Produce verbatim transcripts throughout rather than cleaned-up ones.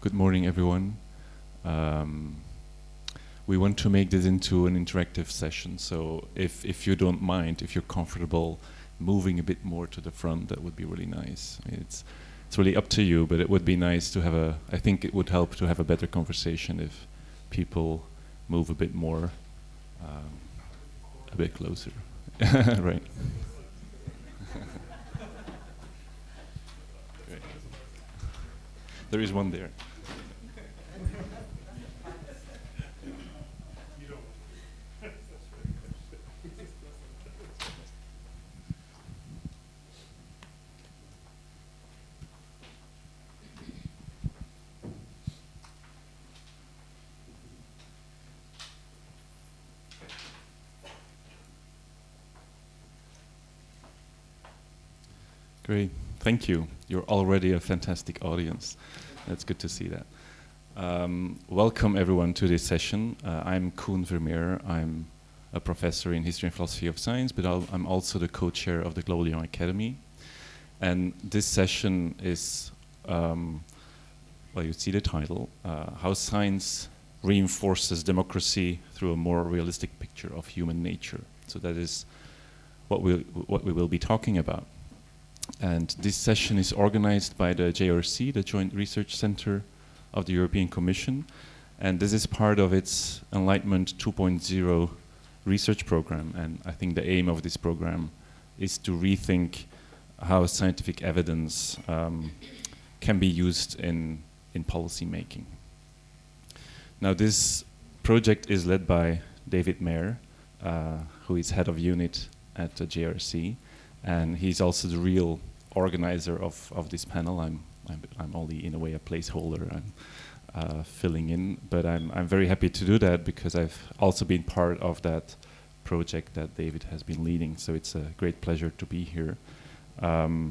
Good morning, everyone. Um, we want to make this into an interactive session, so if, if you don't mind, if you're comfortable moving a bit more to the front, that would be really nice. I mean, it's, it's really up to you, but it would be nice to have a, I think it would help to have a better conversation if people move a bit more, um, a bit closer. Right. There is one there. Great, thank you. You're already a fantastic audience. That's good to see that. Um, welcome everyone to this session. Uh, I'm Koen Vermeer. I'm a professor in history and philosophy of science, but I'll, I'm also the co-chair of the Global Young Academy. And this session is, um, well, you see the title, uh, How Science Reinforces Democracy Through a More Realistic Picture of Human Nature. So that is what, we'll, what we will be talking about. And this session is organized by the J R C, the Joint Research Center of the European Commission. And this is part of its Enlightenment two point oh research program. And I think the aim of this program is to rethink how scientific evidence um, can be used in, in policy making. Now this project is led by David Mayer, uh, who is head of unit at the J R C. And he's also the real organizer of, of this panel. I'm, I'm, I'm only, in a way, a placeholder. I'm uh, filling in. But I'm, I'm very happy to do that because I've also been part of that project that David has been leading. So it's a great pleasure to be here. Um,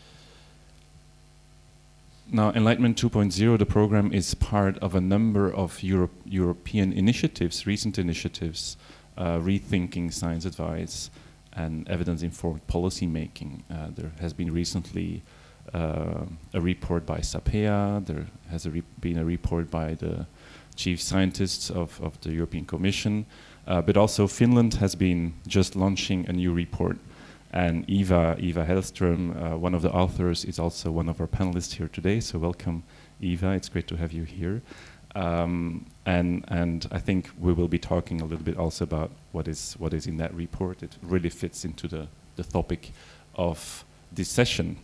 now, Enlightenment two point oh, the program, is part of a number of Europe, European initiatives, recent initiatives, uh, rethinking science advice, and evidence-informed policy making. Uh, there has been recently uh, a report by SAPEA, there has a re been a report by the chief scientists of, of the European Commission, uh, but also Finland has been just launching a new report. And Eva, Eva Hellström, uh, one of the authors, is also one of our panelists here today, so welcome, Eva, it's great to have you here. Um, and and I think we will be talking a little bit also about what is what is in that report. It really fits into the, the topic of this session.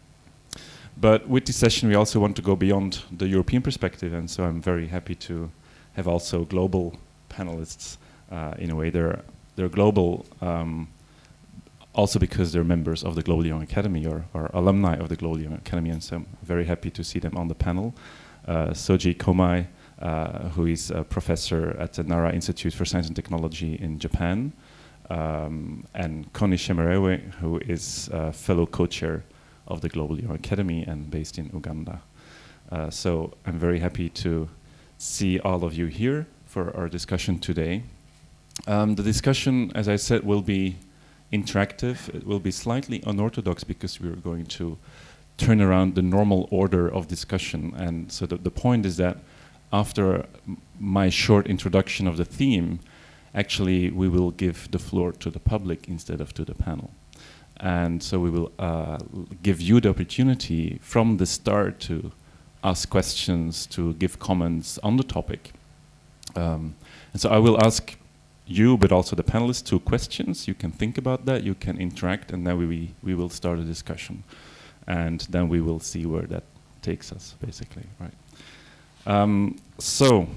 But with this session we also want to go beyond the European perspective, and so I'm very happy to have also global panelists. Uh, in a way they're, they're global um, also because they're members of the Global Young Academy or, or alumni of the Global Young Academy, and so I'm very happy to see them on the panel. Uh, Soji Komai, Uh, who is a professor at the Nara Institute for Science and Technology in Japan, um, and Connie Shemerewe, who is a fellow co-chair of the Global Young Academy and based in Uganda. Uh, so I'm very happy to see all of you here for our discussion today. Um, the discussion, as I said, will be interactive. It will be slightly unorthodox because we're going to turn around the normal order of discussion. And so the, the point is that after my short introduction of the theme, actually we will give the floor to the public instead of to the panel. And so we will uh, give you the opportunity from the start to ask questions, to give comments on the topic. Um, and so I will ask you, but also the panelists, two questions. You can think about that, you can interact, and then we, we will start a discussion. And then we will see where that takes us, basically, right? Um, so,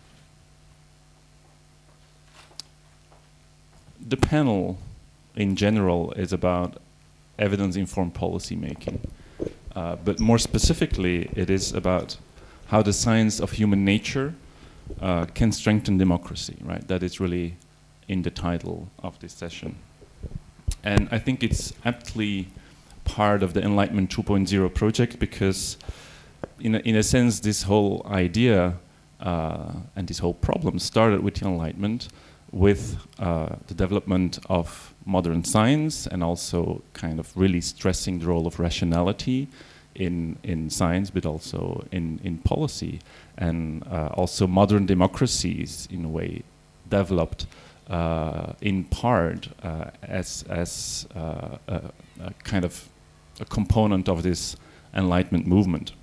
the panel in general is about evidence-informed policy making, uh, but more specifically it is about how the science of human nature uh, can strengthen democracy, right? That is really in the title of this session. And I think it's aptly part of the Enlightenment two point oh project because In a, in a sense, this whole idea uh, and this whole problem started with the Enlightenment, with uh, the development of modern science and also kind of really stressing the role of rationality in in science, but also in in policy, and uh, also modern democracies in a way developed uh, in part uh, as as uh, a, a kind of a component of this Enlightenment movement.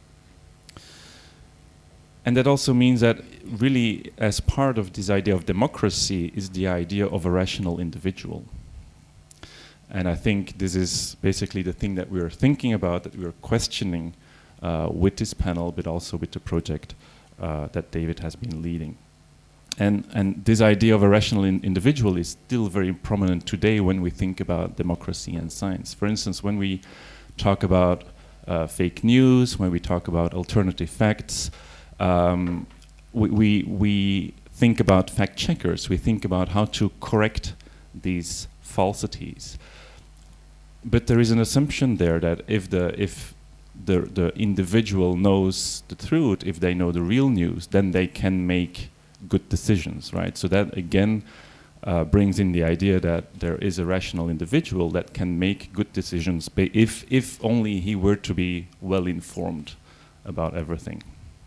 And that also means that really, as part of this idea of democracy, is the idea of a rational individual. And I think this is basically the thing that we're thinking about, that we're questioning uh, with this panel, but also with the project uh, that David has been leading. And, and this idea of a rational in individual is still very prominent today when we think about democracy and science. For instance, when we talk about uh, fake news, when we talk about alternative facts, um, we, we, we think about fact checkers, we think about how to correct these falsities. But there is an assumption there that if the if the the individual knows the truth, if they know the real news, then they can make good decisions, right? So that again uh, brings in the idea that there is a rational individual that can make good decisions, if if only he were to be well informed about everything.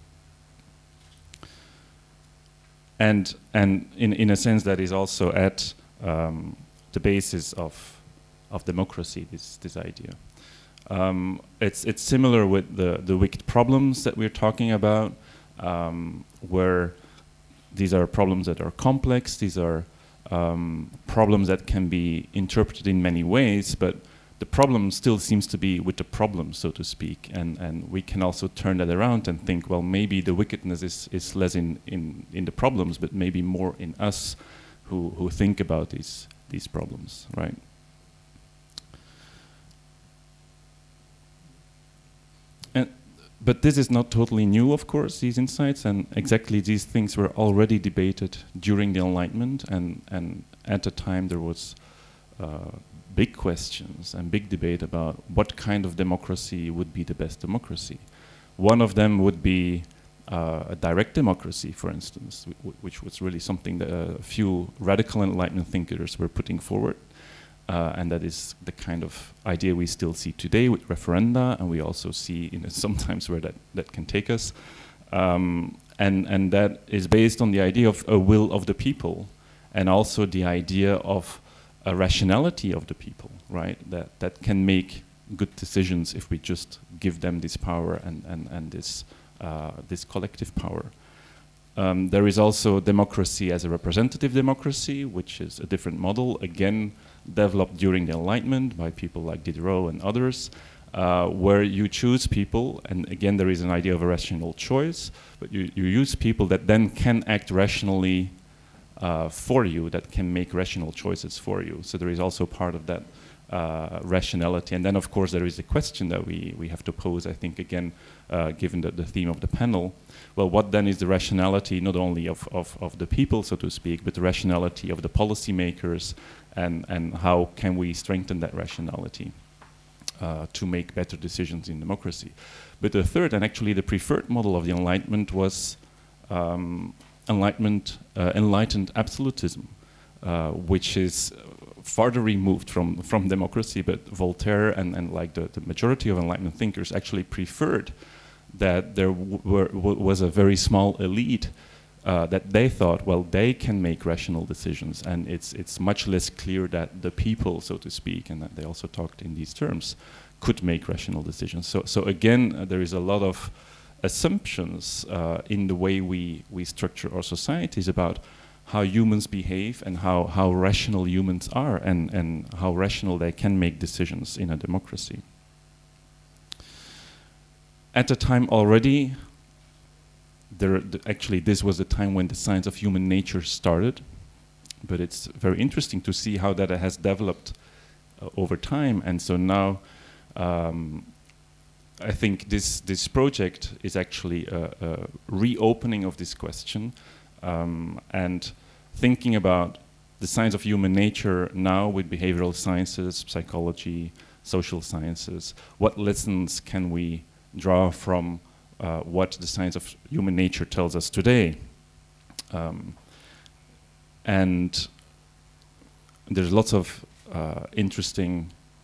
And and in in a sense that is also at um, the basis of. of democracy, this this idea. Um, it's it's similar with the the wicked problems that we're talking about, um, where these are problems that are complex. These are um, problems that can be interpreted in many ways, but the problem still seems to be with the problem, so to speak. And and we can also turn that around and think, well, maybe the wickedness is is less in in in the problems, but maybe more in us who who think about these these problems, right? But this is not totally new, of course, these insights, and exactly these things were already debated during the Enlightenment, and, and at the time there was uh, big questions and big debate about what kind of democracy would be the best democracy. One of them would be uh, a direct democracy, for instance, which was really something that a few radical Enlightenment thinkers were putting forward. Uh, and that is the kind of idea we still see today with referenda, and we also see you know, sometimes where that, that can take us. Um, and, and that is based on the idea of a will of the people, and also the idea of a rationality of the people, right? That, that can make good decisions if we just give them this power and, and, and this, uh, this collective power. Um, there is also democracy as a representative democracy, which is a different model, again, developed during the Enlightenment by people like Diderot and others, uh, where you choose people, and again there is an idea of a rational choice, but you, you use people that then can act rationally uh, for you, that can make rational choices for you. So there is also part of that uh, rationality. And then of course there is a question that we, we have to pose, I think, again, uh, given the, the theme of the panel. Well, what then is the rationality not only of, of, of the people, so to speak, but the rationality of the policymakers, and, and how can we strengthen that rationality uh, to make better decisions in democracy. But the third, and actually the preferred model of the Enlightenment, was um, Enlightenment, uh, enlightened absolutism, uh, which is farther removed from, from democracy, but Voltaire and, and like the, the majority of Enlightenment thinkers actually preferred that there w were, w was a very small elite uh, that they thought, well, they can make rational decisions, and it's, it's much less clear that the people, so to speak, and that they also talked in these terms, could make rational decisions. So, so again, uh, there is a lot of assumptions uh, in the way we, we structure our societies about how humans behave and how, how rational humans are, and, and how rational they can make decisions in a democracy. At the time already, there, the, actually this was the time when the science of human nature started, but it's very interesting to see how that has developed uh, over time. And so now um, I think this, this project is actually a, a reopening of this question, um, and thinking about the science of human nature now with behavioral sciences, psychology, social sciences. What lessons can we draw from uh, what the science of human nature tells us today? Um, and there's lots of uh, interesting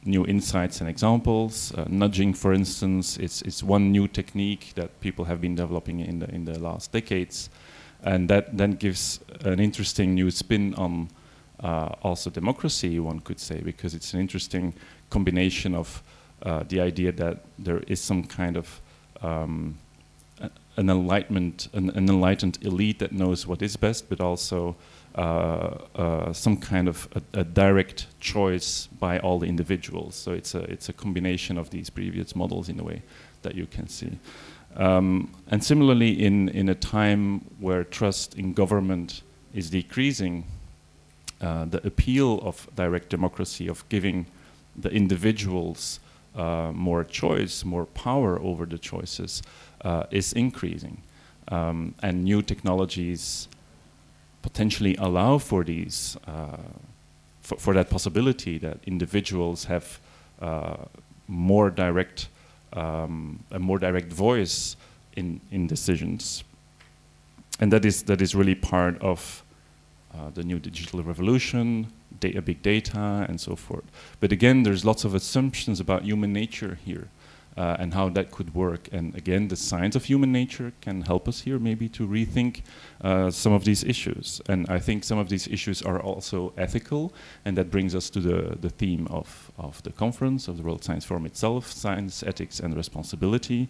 new insights and examples. Uh, nudging, for instance, it's, it's one new technique that people have been developing in the, in the last decades. And that then gives an interesting new spin on uh, also democracy, one could say, because it's an interesting combination of uh, the idea that there is some kind of um, an enlightenment, an, an enlightened elite that knows what is best, but also uh, uh, some kind of a, a direct choice by all the individuals. So it's a it's a combination of these previous models in a way that you can see. Um, and similarly, in in a time where trust in government is decreasing, uh, the appeal of direct democracy, of giving the individuals uh, more choice, more power over the choices, Uh, is increasing, um, and new technologies potentially allow for these, uh, for, for that possibility that individuals have uh, more direct, um, a more direct voice in in decisions, and that is that is really part of uh, the new digital revolution, data, big data, and so forth. But again, there's lots of assumptions about human nature here. Uh, and how that could work. And again, the science of human nature can help us here maybe to rethink uh, some of these issues. And I think some of these issues are also ethical, and that brings us to the, the theme of, of the conference, of the World Science Forum itself, science, ethics, and responsibility.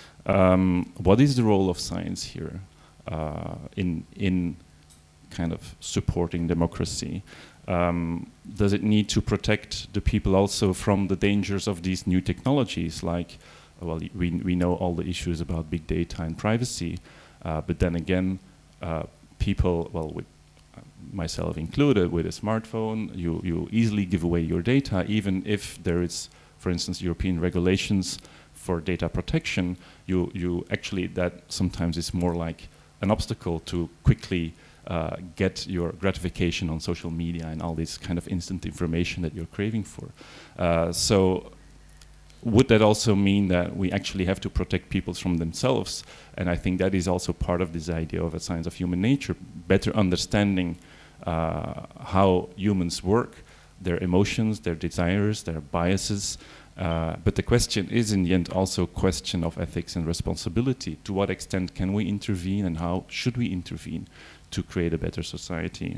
Um, what is the role of science here uh, in, in kind of supporting democracy? Um, does it need to protect the people also from the dangers of these new technologies? Like, well, we, we know all the issues about big data and privacy, uh, but then again, uh, people, well, with uh, myself included, with a smartphone, you, you easily give away your data, even if there is, for instance, European regulations for data protection. You, you actually, that sometimes is more like an obstacle to quickly Uh, get your gratification on social media and all this kind of instant information that you're craving for. Uh, so would that also mean that we actually have to protect people from themselves? And I think that is also part of this idea of a science of human nature, better understanding uh, how humans work, their emotions, their desires, their biases. Uh, but the question is in the end also a question of ethics and responsibility. To what extent can we intervene, and how should we intervene to create a better society?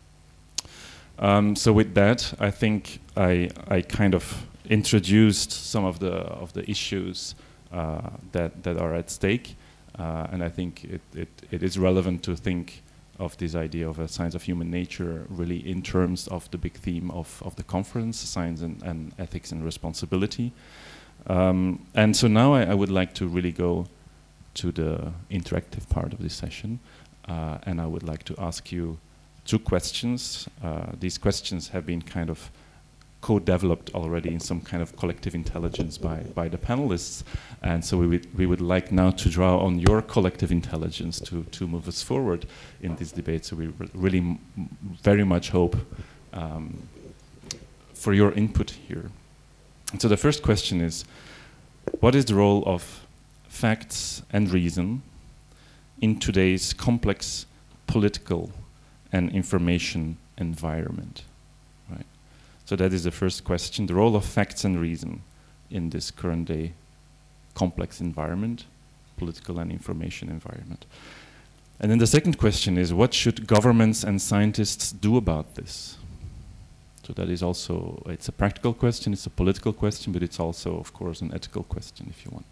Um, so with that, I think I, I kind of introduced some of the of the issues uh, that that are at stake, uh, and I think it, it it is relevant to think of this idea of a science of human nature really in terms of the big theme of of the conference, science and, and ethics and responsibility. Um, and so now I, I would like to really go to the interactive part of this session. Uh, and I would like to ask you two questions. Uh, these questions have been kind of co-developed already in some kind of collective intelligence by, by the panelists. And so we would, we would like now to draw on your collective intelligence to, to move us forward in this debate. So we re really m very much hope um, for your input here. And so the first question is, what is the role of facts and reason in today's complex political and information environment? Right. So that is the first question, the role of facts and reason in this current day complex environment, political and information environment. And then the second question is, what should governments and scientists do about this? So that is also, it's a practical question, it's a political question, but it's also, of course, an ethical question, if you want.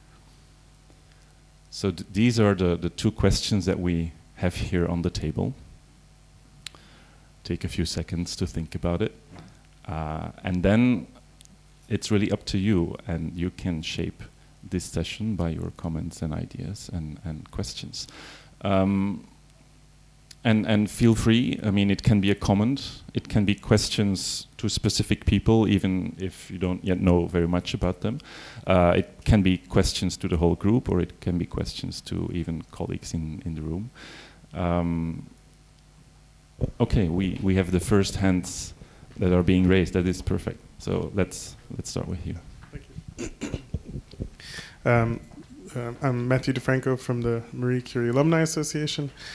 So th these are the, the two questions that we have here on the table. Take a few seconds to think about it. Uh, and then it's really up to you, and you can shape this session by your comments and ideas and, and questions. Um, and, and feel free, I mean, it can be a comment, it can be questions to specific people, even if you don't yet know very much about them. Uh, it can be questions to the whole group, or it can be questions to even colleagues in, in the room. Um, okay, we, we have the first hands that are being raised. That is perfect. So let's, let's start with you. Thank you. um, uh, I'm Matthew DeFranco from the Marie Curie Alumni Association.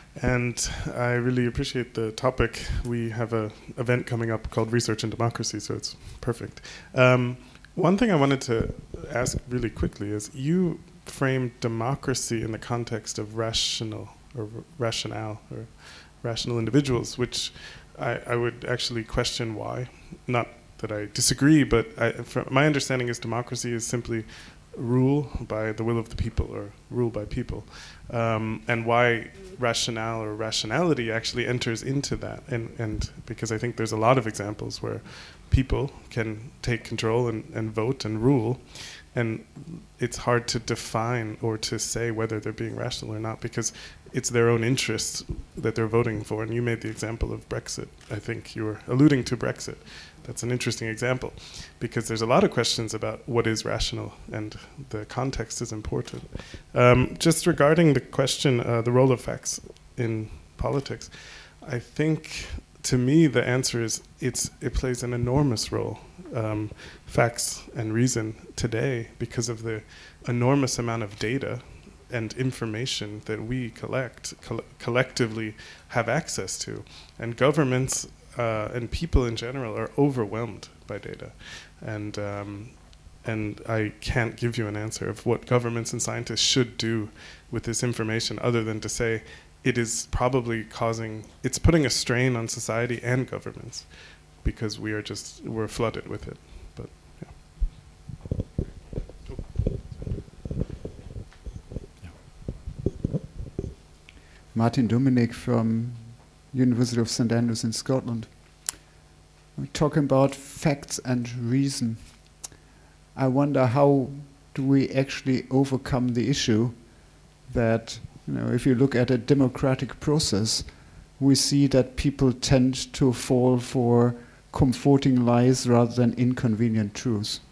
And I really appreciate the topic. We have an event coming up called Research in Democracy, so it's perfect. Um, one thing I wanted to ask really quickly is, you framed democracy in the context of rational or rationale or rational individuals, which I, I would actually question why. Not that I disagree, but I, from my understanding is democracy is simply rule by the will of the people, or rule by people, um, and why rationale or rationality actually enters into that. And, and because I think there's a lot of examples where people can take control and, and vote and rule, and it's hard to define or to say whether they're being rational or not, because it's their own interests that they're voting for. And you made the example of Brexit. I think you were alluding to Brexit. That's an interesting example, because there's a lot of questions about what is rational, and the context is important. Um, just regarding the question, uh, the role of facts in politics, I think, to me, the answer is it's it plays an enormous role, um, facts and reason today, because of the enormous amount of data and information that we collect, coll- collectively have access to. And governments uh, and people in general are overwhelmed by data. And um, and I can't give you an answer of what governments and scientists should do with this information, other than to say it is probably causing, it's putting a strain on society and governments, because we are just, we're flooded with it. But yeah. Martin Dominic from University of Saint Andrews in Scotland. We're talking about facts and reason. I wonder, how do we actually overcome the issue that, you know, if you look at a democratic process, we see that people tend to fall for comforting lies rather than inconvenient truths.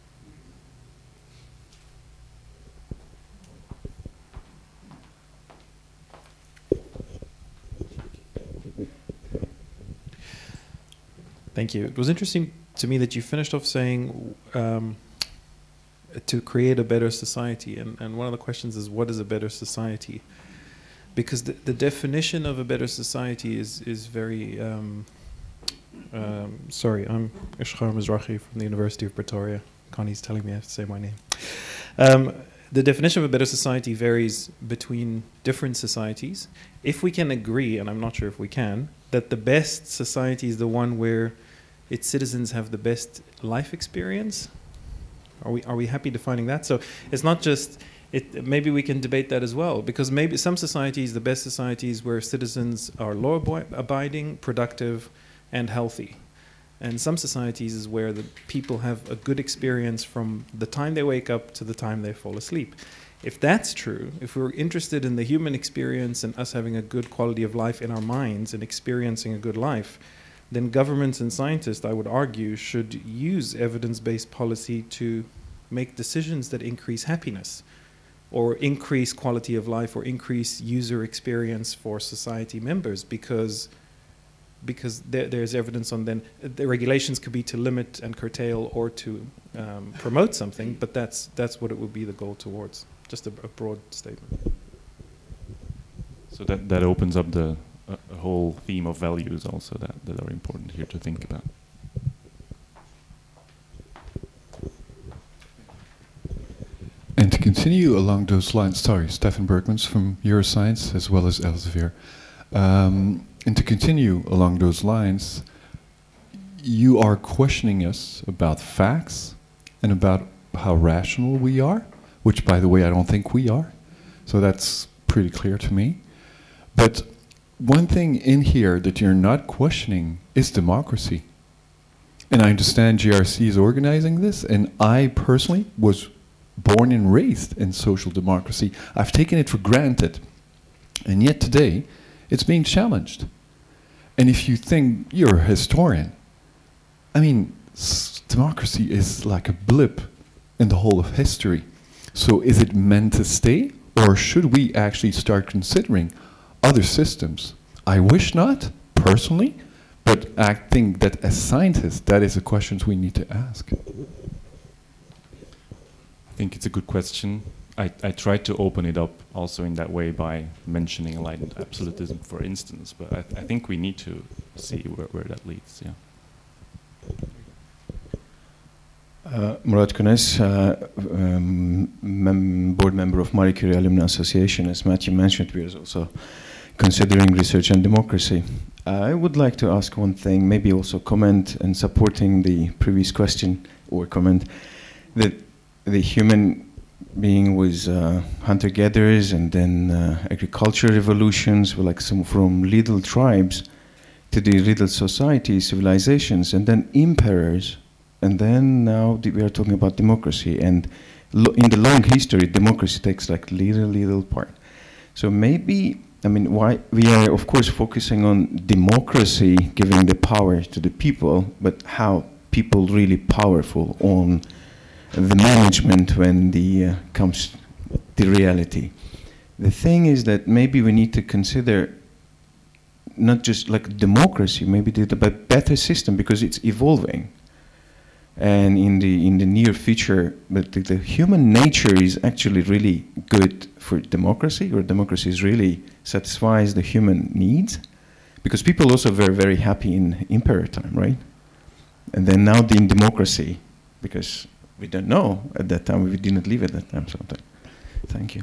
Thank you. It was interesting to me that you finished off saying um, to create a better society. And, and one of the questions is, what is a better society? Because the, the definition of a better society is, is very... Um, um, sorry, I'm Ishkhar Mizrahi from the University of Pretoria. Connie's telling me I have to say my name. Um, the definition of a better society varies between different societies. If we can agree, and I'm not sure if we can, that the best society is the one where its citizens have the best life experience, are we are we happy defining that? So it's not just, it, maybe we can debate that as well, because maybe some societies, the best societies, where citizens are law-abiding, productive, and healthy. And some societies is where the people have a good experience from the time they wake up to the time they fall asleep. If that's true, if we're interested in the human experience and us having a good quality of life in our minds and experiencing a good life, then governments and scientists, I would argue, should use evidence-based policy to make decisions that increase happiness, or increase quality of life, or increase user experience for society members, because because there, there's evidence on then the regulations could be to limit and curtail or to um, promote something, but that's that's what it would be the goal towards. Just a, a broad statement. So that, that opens up the uh, a whole theme of values also that, that are important here to think about. And to continue along those lines, sorry, Stefan Bergmans from Euroscience as well as Elsevier. Um, and to continue along those lines, you are questioning us about facts and about how rational we are, which, by the way, I don't think we are. So that's pretty clear to me. But one thing in here that you're not questioning is democracy. And I understand G R C is organizing this, and I personally was born and raised in social democracy. I've taken it for granted. And yet today, it's being challenged. And if you think you're a historian, I mean, s- democracy is like a blip in the whole of history. So is it meant to stay, or should we actually start considering other systems? I wish not, personally, but I think that as scientists, that is a question we need to ask. I think it's a good question. I, I tried to open it up also in that way by mentioning enlightened absolutism, for instance, but I, th I think we need to see where, where that leads, yeah. Uh, Murat Kunes, uh, um, mem board member of Marie Curie Alumni Association. As Matthew mentioned, we are also considering research and democracy. I would like to ask one thing, maybe also comment and supporting the previous question or comment, that the human being was uh, hunter-gatherers and then uh, agricultural revolutions, like some from little tribes to the little societies, civilizations, and then emperors. And then now we are talking about democracy, and lo in the long history, democracy takes like little, little part. So maybe, I mean, why we are of course focusing on democracy, giving the power to the people, but how people really powerful on the management when the uh, comes the reality. The thing is that maybe we need to consider not just like democracy, maybe the, the better system, because it's evolving. And in the in the near future, but the, the human nature is actually really good for democracy, or democracy is really satisfies the human needs, because people also were very happy in emperor time, right? And then now the in democracy, because we don't know at that time, we didn't live at that time. So thank you.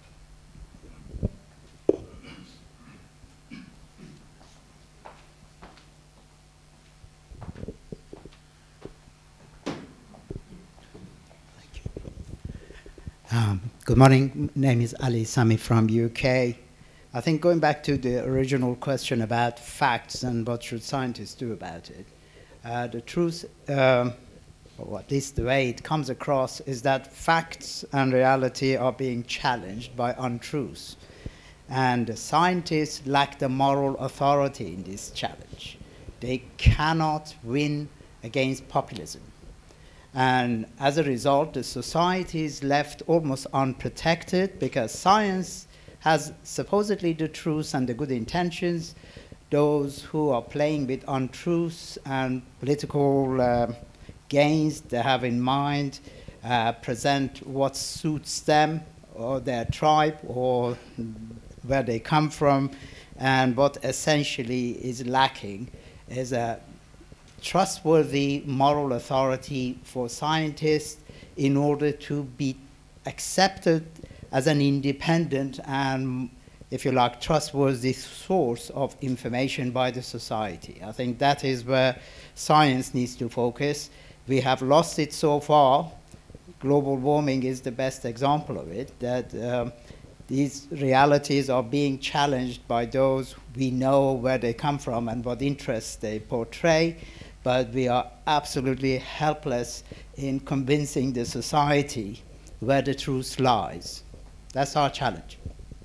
Um, good morning. Name is Ali Sami from U K. I think going back to the original question about facts and what should scientists do about it, uh, the truth, um, or at least the way it comes across, is that facts and reality are being challenged by untruths. And the scientists lack the moral authority in this challenge. They cannot win against populism. And as a result, the society is left almost unprotected, because science has supposedly the truth and the good intentions. Those who are playing with untruths and political uh, gains they have in mind uh, present what suits them or their tribe or where they come from. And what essentially is lacking is a trustworthy moral authority for scientists in order to be accepted as an independent and, if you like, trustworthy source of information by the society. I think that is where science needs to focus. We have lost it so far. Global warming is the best example of it, that um, these realities are being challenged by those we know where they come from and what interests they portray. But we are absolutely helpless in convincing the society where the truth lies. That's our challenge.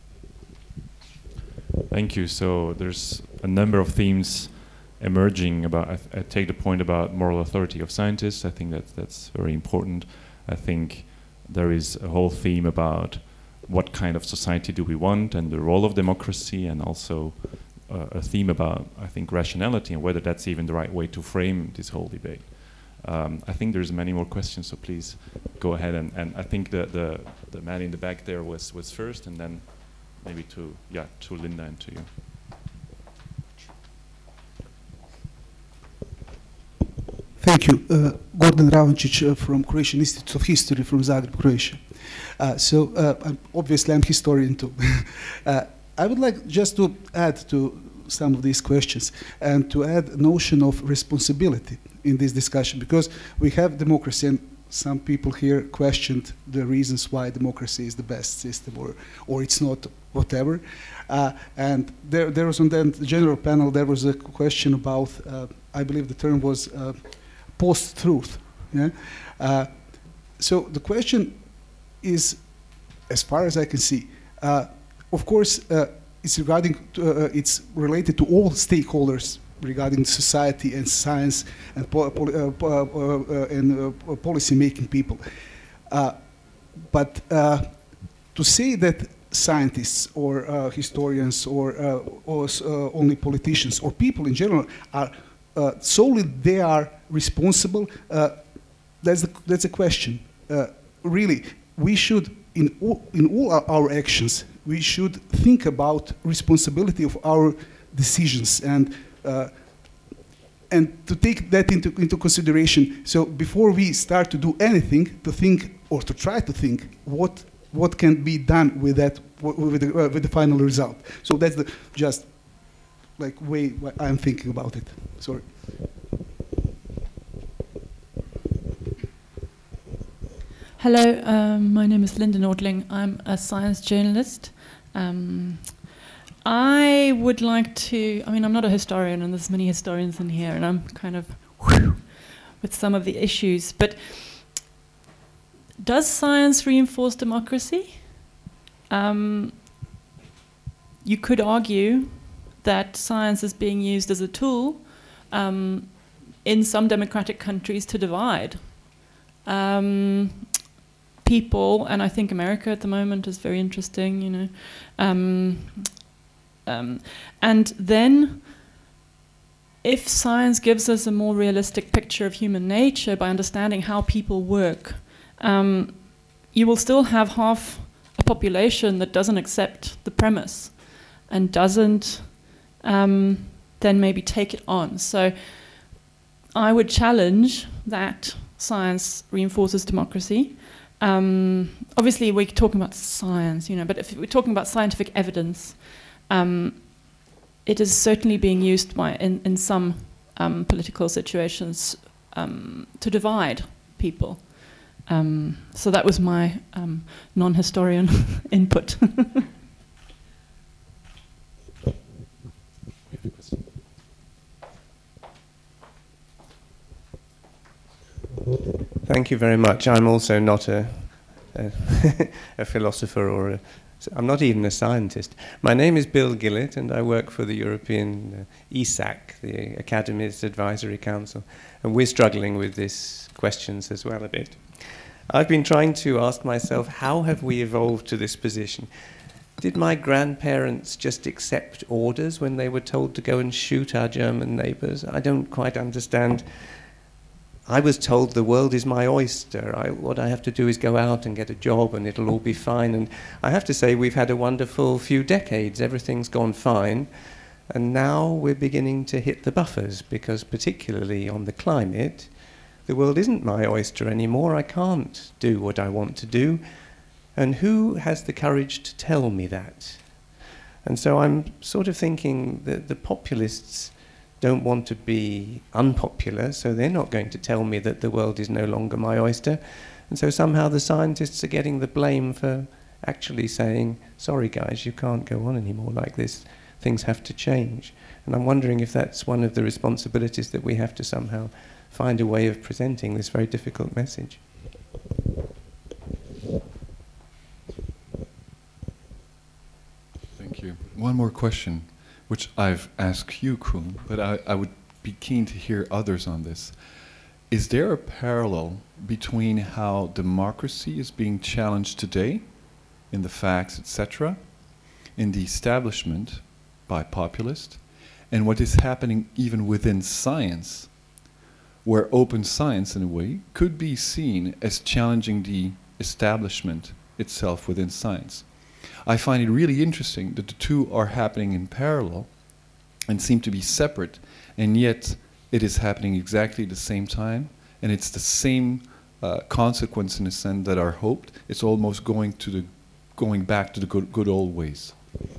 Thank you. So there's a number of themes emerging about, I, th I take the point about moral authority of scientists. I think that that's very important. I think there is a whole theme about what kind of society do we want and the role of democracy, and also Uh, a theme about, I think, rationality and whether that's even the right way to frame this whole debate. Um, I think there's many more questions, so please go ahead. And, and I think the, the, the man in the back there was, was first, and then maybe to, yeah, to Linda and to you. Thank you. Uh, Gordon Ravančić uh, from Croatian Institute of History from Zagreb, Croatia. Uh, so uh, I'm, obviously I'm historian too. uh, I would like just to add to some of these questions and to add a notion of responsibility in this discussion, because we have democracy and some people here questioned the reasons why democracy is the best system or, or it's not, whatever. Uh, and there, there was on the general panel, there was a question about, uh, I believe the term was uh, post-truth. Yeah? Uh, so the question is, as far as I can see, uh, of course, uh, it's regarding to, uh, it's related to all stakeholders regarding society and science and, po poli uh, po uh, and uh, policy-making people. Uh, but uh, to say that scientists or uh, historians or, uh, or uh, only politicians or people in general are uh, solely they are responsible, uh, that's the, that's a question. Uh, really, we should in all, in all our, our actions, we should think about responsibility of our decisions and uh, and to take that into, into consideration. So before we start to do anything, to think or to try to think what what can be done with that with the, uh, with the final result. So that's the just like way I'm thinking about it. Sorry. Hello, um, my name is Linda Nordling. I'm a science journalist. Um, I would like to, I mean, I'm not a historian, and there's many historians in here, and I'm kind of whew, with some of the issues, but does science reinforce democracy? Um, you could argue that science is being used as a tool um, in some democratic countries to divide um, people, and I think America at the moment is very interesting, you know. Um, um, and then, if science gives us a more realistic picture of human nature by understanding how people work, um, you will still have half a population that doesn't accept the premise and doesn't um, then maybe take it on. So I would challenge that science reinforces democracy. Um, obviously, we're talking about science, you know, but if we're talking about scientific evidence, um, it is certainly being used by in, in some um, political situations um, to divide people. Um, so that was my um, non-historian input. Thank you very much. I'm also not a, a, a philosopher or a, I'm not even a scientist. My name is Bill Gillett, and I work for the European uh, E S A C, the Academy's Advisory Council, and we're struggling with these questions as well a bit. I've been trying to ask myself, how have we evolved to this position? Did my grandparents just accept orders when they were told to go and shoot our German neighbors? I don't quite understand. I was told the world is my oyster. I, what I have to do is go out and get a job and it'll all be fine. And I have to say we've had a wonderful few decades. Everything's gone fine. And now we're beginning to hit the buffers because particularly on the climate, the world isn't my oyster anymore. I can't do what I want to do. And who has the courage to tell me that? And so I'm sort of thinking that the populists don't want to be unpopular, so they're not going to tell me that the world is no longer my oyster. And so somehow the scientists are getting the blame for actually saying, sorry guys, you can't go on anymore like this. Things have to change. And I'm wondering if that's one of the responsibilities that we have to somehow find a way of presenting this very difficult message. Thank you. One more question, which I've asked you, Koen, but I, I would be keen to hear others on this. Is there a parallel between how democracy is being challenged today, in the facts, et cetera, in the establishment by populists, and what is happening even within science, where open science, in a way, could be seen as challenging the establishment itself within science? I find it really interesting that the two are happening in parallel and seem to be separate, and yet it is happening exactly at the same time, and it's the same uh, consequence in a sense that are hoped. It's almost going to the going back to the good, good old ways.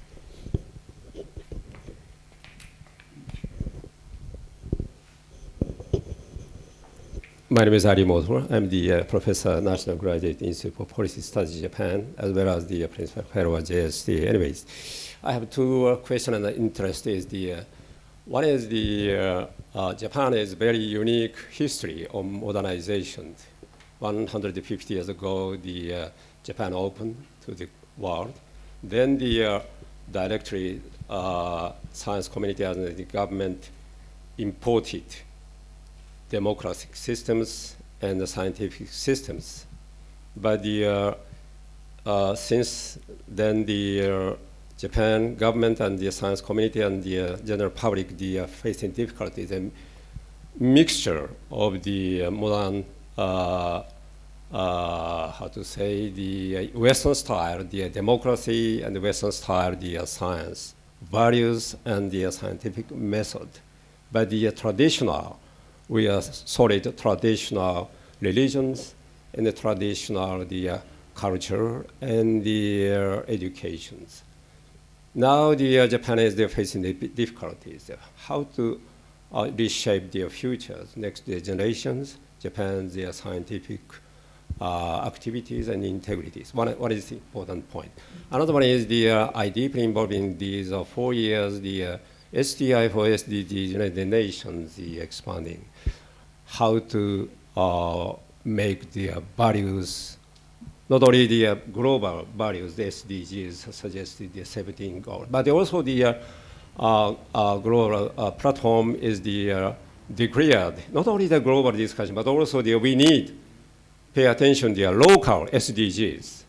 My name is Ari Motor. I'm the uh, professor, National Graduate Institute for Policy Studies Japan, as well as the uh, principal fellow at J S D. Anyways, I have two uh, questions, and the interest is the uh, one is the uh, uh, Japan is very unique history of modernization. one hundred fifty years ago, the uh, Japan opened to the world. Then the uh, directly uh, science community and the government imported democratic systems and the scientific systems. But the, uh, uh, since then, the uh, Japan government and the science community and the uh, general public, they are facing difficulties, a mixture of the uh, modern uh, uh, how to say, the Western style, the democracy, and the Western style, the science, values, and the scientific method. But the traditional, we are solid traditional religions and the traditional the uh, culture and the uh, educations. Now the uh, Japan is facing the difficulties. How to uh, reshape their futures, next generations, Japan's uh, scientific uh, activities and integrities. One, one is the important point. Another one is the uh, I deeply involved in these uh, four years, the uh, S D I for S D Gs, United Nations, the expanding. How to uh, make the uh, values, not only the uh, global values, the S D Gs suggested the seventeen goals, but also the uh, uh, uh, global uh, platform is the uh, declared, not only the global discussion, but also the we need pay attention to the local S D Gs,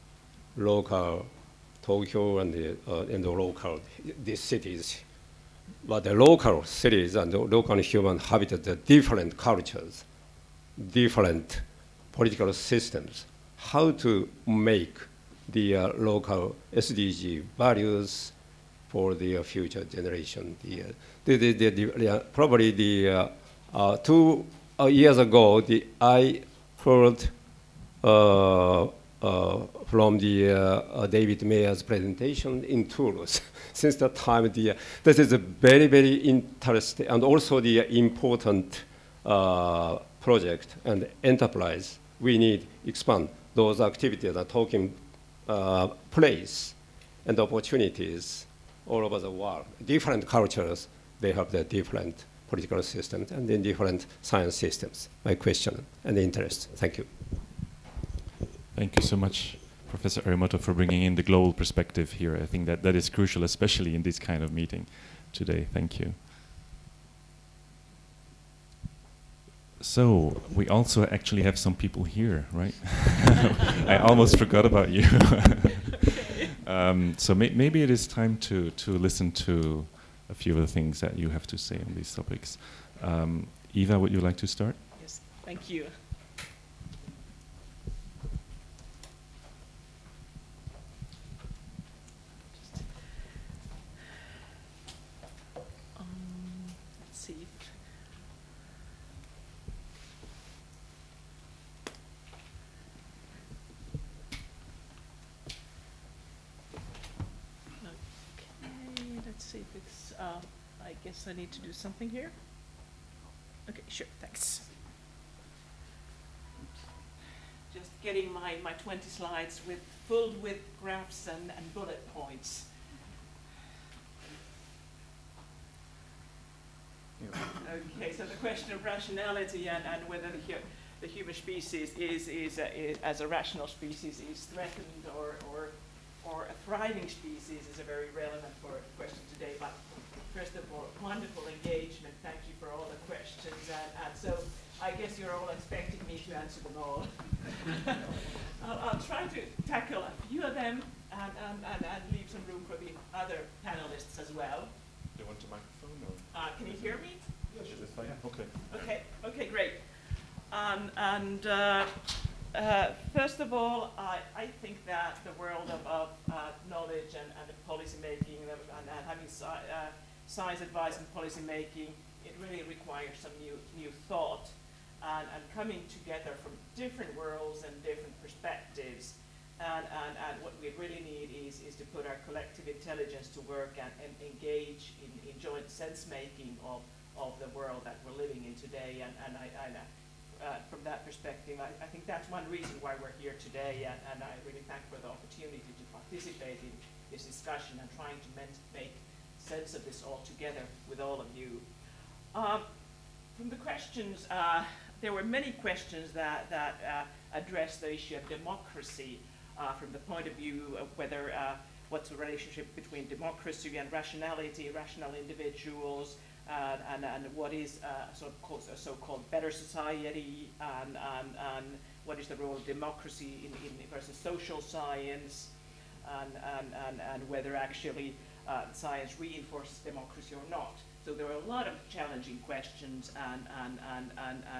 local Tokyo and the, uh, and the local these cities, but the local cities and the local human habitat, the different cultures, different political systems, how to make the uh, local S D G values for the uh, future generation. The, uh, the, the, the, the, uh, probably the uh, uh, two uh, years ago, the, I heard uh, uh, from the uh, uh, David Mayer's presentation in Toulouse. Since that time, the, uh, this is a very, very interesting and also the uh, important uh, project and enterprise. We need expand those activities are talking uh, place and opportunities all over the world. Different cultures, they have their different political systems and then different science systems. My question and interest. Thank you. Thank you so much, Professor Arimoto, for bringing in the global perspective here. I think that that is crucial, especially in this kind of meeting today. Thank you. So we also actually have some people here, right? I almost forgot about you. um, so may maybe it is time to to listen to a few of the things that you have to say on these topics. Um, Eva, would you like to start? Yes, thank you. Um, let's see. Okay, let's see if it's, uh, I guess I need to do something here. Okay, sure, thanks. Just getting my, my twenty slides with, filled with graphs and, and bullet points. Okay, so the question of rationality and, and whether the, hu the human species is, is, uh, is, as a rational species, is threatened or, or, or a thriving species is a very relevant for question today. But first of all, wonderful engagement. Thank you for all the questions. And, and so I guess you're all expecting me to answer them all. I'll, I'll try to tackle a few of them and, and, and, and leave some room for the other panelists as well. Do you want a microphone? Or? Uh, can you hear me? Yes, it's fine. Okay. Okay, okay, great. Um, and uh, uh, first of all, I, I think that the world of, of uh, knowledge and, and policy making and, and having sci uh, science advice and policy making, it really requires some new, new thought and, and coming together from different worlds and different perspectives. And, and, and what we really need is, is to put our collective intelligence to work and, and engage in, in joint sense-making of, of the world that we're living in today. And, and I, I, uh, from that perspective, I, I think that's one reason why we're here today. And, and I really thank for the opportunity to participate in this discussion and trying to make sense of this all together with all of you. Um, from the questions, uh, there were many questions that, that uh, addressed the issue of democracy. Uh, from the point of view of whether, uh, what's the relationship between democracy and rationality, rational individuals, uh, and, and what is uh, so-called so better society, and, and, and what is the role of democracy in, in versus social science, and, and, and, and whether actually uh, science reinforces democracy or not. So there are a lot of challenging questions, and, and, and, and, and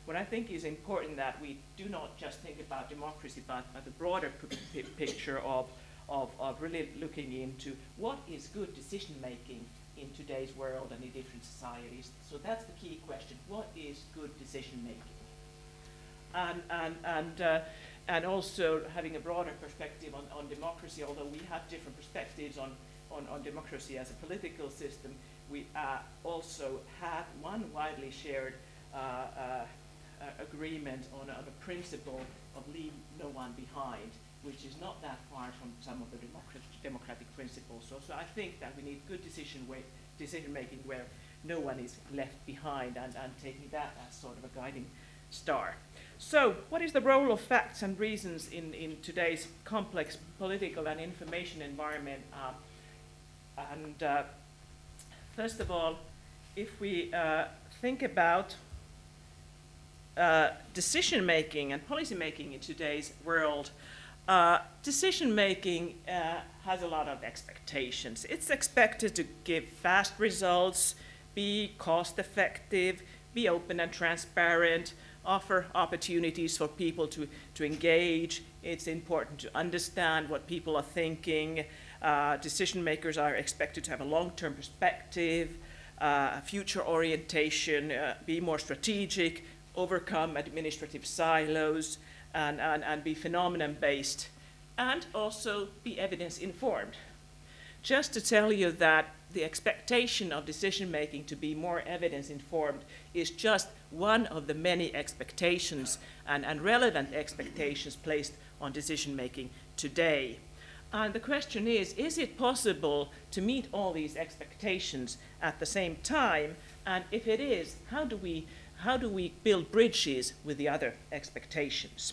what I think is important that we do not just think about democracy, but, but the broader p- picture of, of, of really looking into what is good decision making in today's world and in different societies. So that's the key question. What is good decision making? And, and, and, uh, and also having a broader perspective on, on democracy, although we have different perspectives on, on, on democracy as a political system, we uh, also have one widely shared uh, uh, Uh, agreement on a, on a principle of leave no one behind, which is not that far from some of the democratic, democratic principles. So, so I think that we need good decision way, decision making where no one is left behind, and, and taking that as sort of a guiding star. So what is the role of facts and reasons in, in today's complex political and information environment? Uh, and uh, first of all, if we uh, think about Uh, decision making and policy making in today's world, uh, decision making uh, has a lot of expectations. It's expected to give fast results, be cost effective, be open and transparent, offer opportunities for people to, to engage. It's important to understand what people are thinking. Uh, decision makers are expected to have a long-term perspective, uh, future orientation, uh, be more strategic, overcome administrative silos, and, and, and be phenomenon-based, and also be evidence-informed. Just to tell you that the expectation of decision-making to be more evidence-informed is just one of the many expectations and, and relevant expectations placed on decision-making today. And the question is, is it possible to meet all these expectations at the same time? And if it is, how do we How do we build bridges with the other expectations?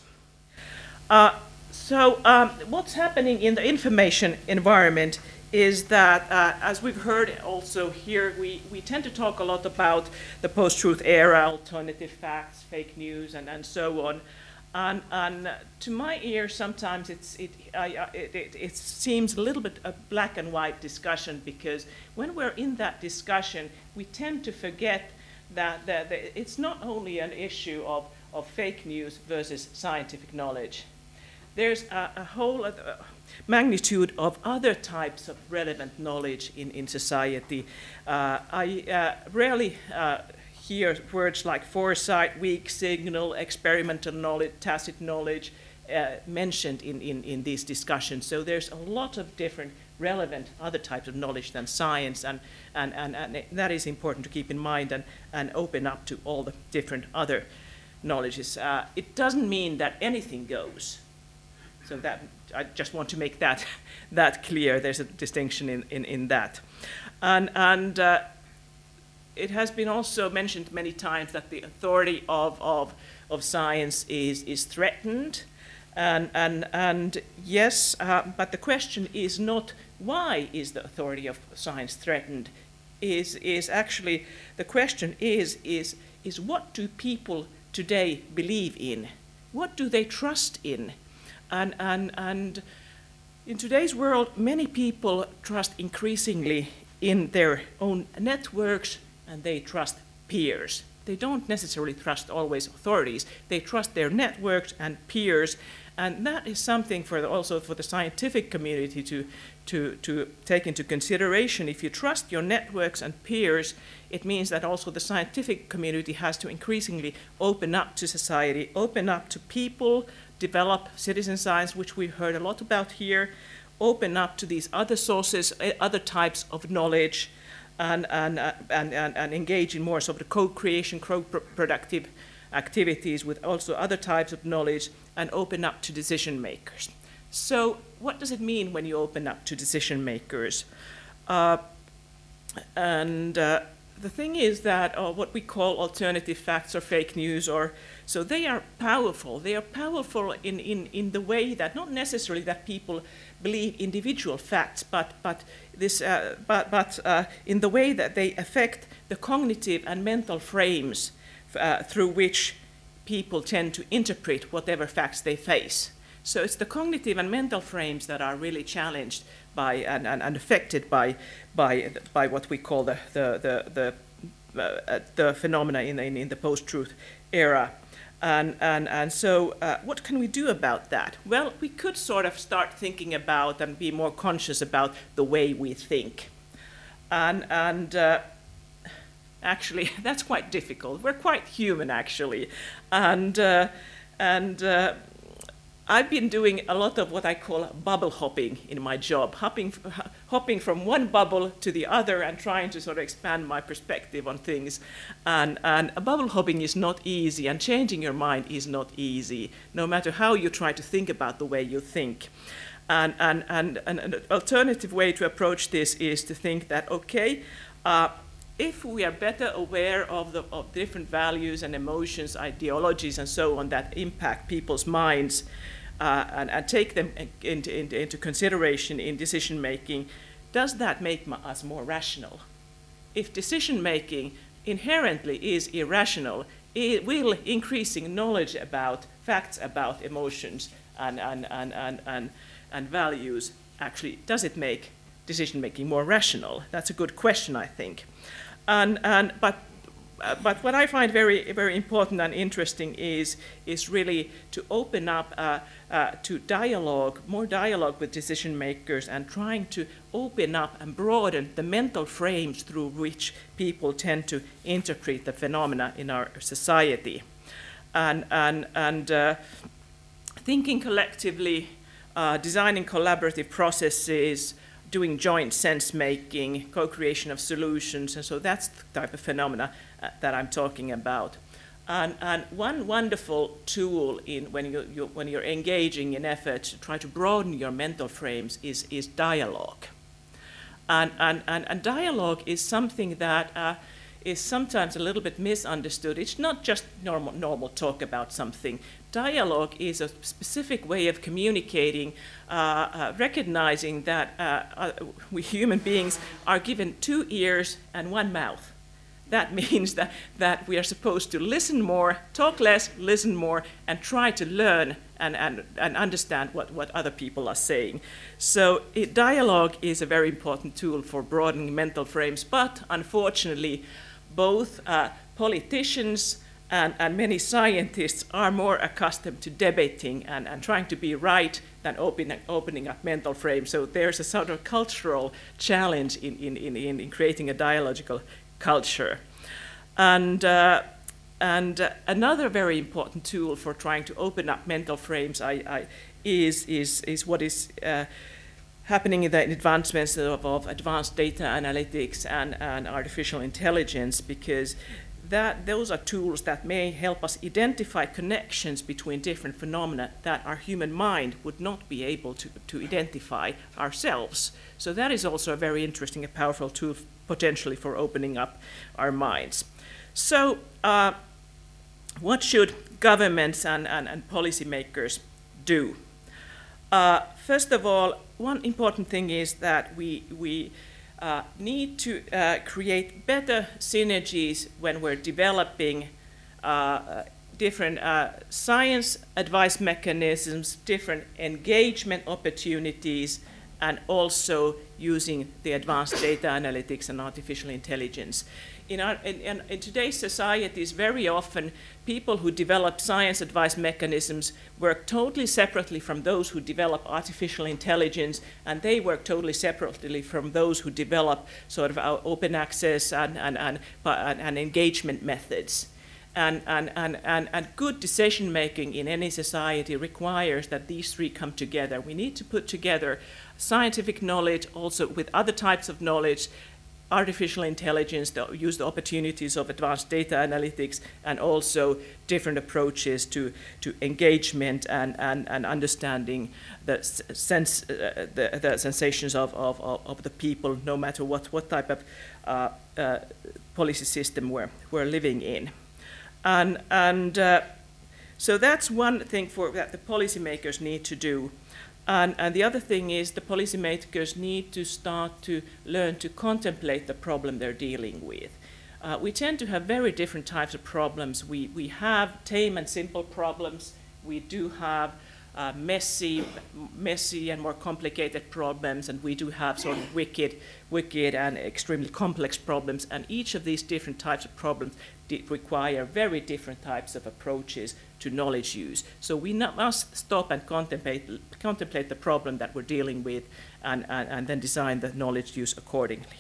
Uh, so um, what's happening in the information environment is that, uh, as we've heard also here, we, we tend to talk a lot about the post-truth era, alternative facts, fake news, and, and so on. And, and to my ear, sometimes it's, it, I, it, it, it seems a little bit a black and white discussion, because when we're in that discussion, we tend to forget that, that, that it's not only an issue of, of fake news versus scientific knowledge. There's a, a whole other magnitude of other types of relevant knowledge in, in society. Uh, I uh, rarely uh, hear words like foresight, weak signal, experimental knowledge, tacit knowledge uh, mentioned in, in, in these discussions. So there's a lot of different relevant other types of knowledge than science, and, and, and, and that is important to keep in mind, and, and open up to all the different other knowledges. Uh, it doesn't mean that anything goes. So that, I just want to make that, that clear. There's a distinction in, in, in that. And, and uh, it has been also mentioned many times that the authority of, of, of science is, is threatened. And, and, and yes, uh, but the question is not why is the authority of science threatened, is, is actually, the question is, is, is what do people today believe in? What do they trust in? And, and, and in today's world, many people trust increasingly in their own networks, and they trust peers. They don't necessarily trust always authorities. They trust their networks and peers. And that is something for the, also for the scientific community to, to, to take into consideration. If you trust your networks and peers, it means that also the scientific community has to increasingly open up to society, open up to people, develop citizen science, which we've heard a lot about here, open up to these other sources, other types of knowledge, and, and, uh, and, and, and engage in more sort of co-creation, co-productive activities with also other types of knowledge, and open up to decision makers. So what does it mean when you open up to decision makers? Uh, and uh, the thing is that uh, what we call alternative facts or fake news, or so they are powerful. They are powerful in, in, in the way that not necessarily that people believe individual facts, but but this uh, but but uh, in the way that they affect the cognitive and mental frames uh, through which people tend to interpret whatever facts they face. So it's the cognitive and mental frames that are really challenged by and, and, and affected by by by what we call the the the the, uh, the phenomena in, in in the post-truth era. And, and, and so uh, what can we do about that? Well, we could sort of start thinking about and be more conscious about the way we think. And, and uh, actually, that's quite difficult. We're quite human, actually. And, uh, and uh, I've been doing a lot of what I call bubble hopping in my job, hopping, hopping from one bubble to the other and trying to sort of expand my perspective on things. And, and bubble hopping is not easy, and changing your mind is not easy, no matter how you try to think about the way you think. And, and, and, and an alternative way to approach this is to think that, okay, uh, if we are better aware of the of different values and emotions, ideologies, and so on that impact people's minds, uh, and, and take them into, into, into consideration in decision making, does that make us more rational? If decision making inherently is irrational, it will increasing knowledge about facts about emotions and and and and and, and values actually, does it make decision making more rational? That's a good question, I think. And, and, but, uh, but what I find very, very important and interesting is, is really to open up uh, uh, to dialogue, more dialogue with decision makers, and trying to open up and broaden the mental frames through which people tend to interpret the phenomena in our society. And, and, and uh, thinking collectively, uh, designing collaborative processes, doing joint sense-making, co-creation of solutions, and so that's the type of phenomena uh, that I'm talking about. And, and one wonderful tool in when, you, you, when you're engaging in efforts to try to broaden your mental frames is, is dialogue. And, and, and, and dialogue is something that uh, is sometimes a little bit misunderstood. It's not just normal, normal talk about something. Dialogue is a specific way of communicating, uh, uh, recognizing that uh, uh, we human beings are given two ears and one mouth. That means that, that we are supposed to listen more, talk less, listen more, and try to learn and, and, and understand what, what other people are saying. So it, dialogue is a very important tool for broadening mental frames, but unfortunately, both uh, politicians And, and many scientists are more accustomed to debating and, and trying to be right than open, opening up mental frames. So there's a sort of cultural challenge in, in, in, in creating a dialogical culture. And, uh, and uh, another very important tool for trying to open up mental frames I, I, is, is, is what is uh, happening in the advancements of, of advanced data analytics and, and artificial intelligence, because that those are tools that may help us identify connections between different phenomena that our human mind would not be able to, to identify ourselves. So that is also a very interesting and powerful tool potentially for opening up our minds. So uh, what should governments and, and, and policymakers do? Uh, first of all, one important thing is that we, we Uh, need to uh, create better synergies when we're developing uh, different uh, science advice mechanisms, different engagement opportunities, and also using the advanced data analytics and artificial intelligence. In, our, in, in, in today's societies, very often people who develop science advice mechanisms work totally separately from those who develop artificial intelligence, and they work totally separately from those who develop sort of our open access and, and, and, and, and engagement methods. And, and, and, and, and good decision making in any society requires that these three come together. We need to put together scientific knowledge also with other types of knowledge, artificial intelligence, to use the opportunities of advanced data analytics, and also different approaches to, to engagement and, and, and understanding the, sense, uh, the, the sensations of, of, of the people, no matter what, what type of uh, uh, policy system we're, we're living in. And, and uh, so that's one thing for, that the policymakers need to do. And, and the other thing is the policymakers need to start to learn to contemplate the problem they're dealing with. Uh, we tend to have very different types of problems. We, we have tame and simple problems. We do have uh, messy, messy and more complicated problems, and we do have sort of wicked, wicked and extremely complex problems. And each of these different types of problems require very different types of approaches to knowledge use. So we must stop and contemplate, contemplate the problem that we're dealing with, and, and, and then design the knowledge use accordingly.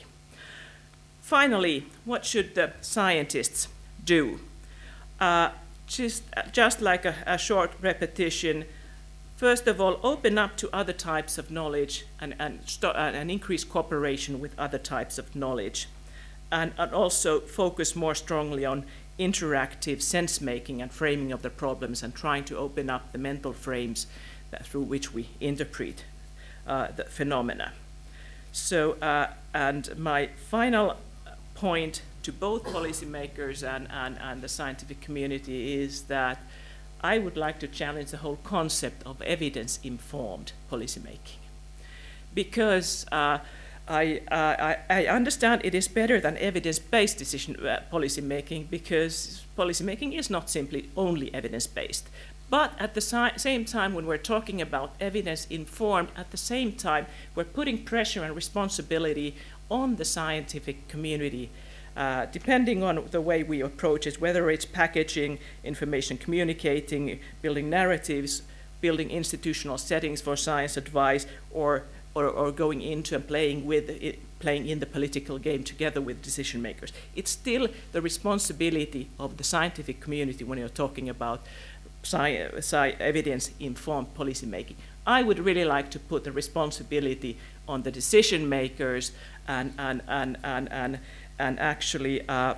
Finally, what should the scientists do? Uh, just, just like a, a short repetition, first of all, open up to other types of knowledge and, and, start, and increase cooperation with other types of knowledge. And, and also focus more strongly on interactive sense-making and framing of the problems, and trying to open up the mental frames that, through which we interpret uh, the phenomena. So, uh, and my final point to both policymakers and, and, and the scientific community is that I would like to challenge the whole concept of evidence-informed policymaking. Because uh, I, uh, I, I understand it is better than evidence-based decision uh, policymaking, because policymaking is not simply only evidence-based. But at the si same time, when we're talking about evidence-informed, at the same time, we're putting pressure and responsibility on the scientific community, uh, depending on the way we approach it, whether it's packaging, information communicating, building narratives, building institutional settings for science advice, or Or, or going into and playing with it, playing in the political game together with decision makers. It's still the responsibility of the scientific community when you're talking about sci sci evidence-informed policymaking. I would really like to put the responsibility on the decision makers and and and and and, and actually uh,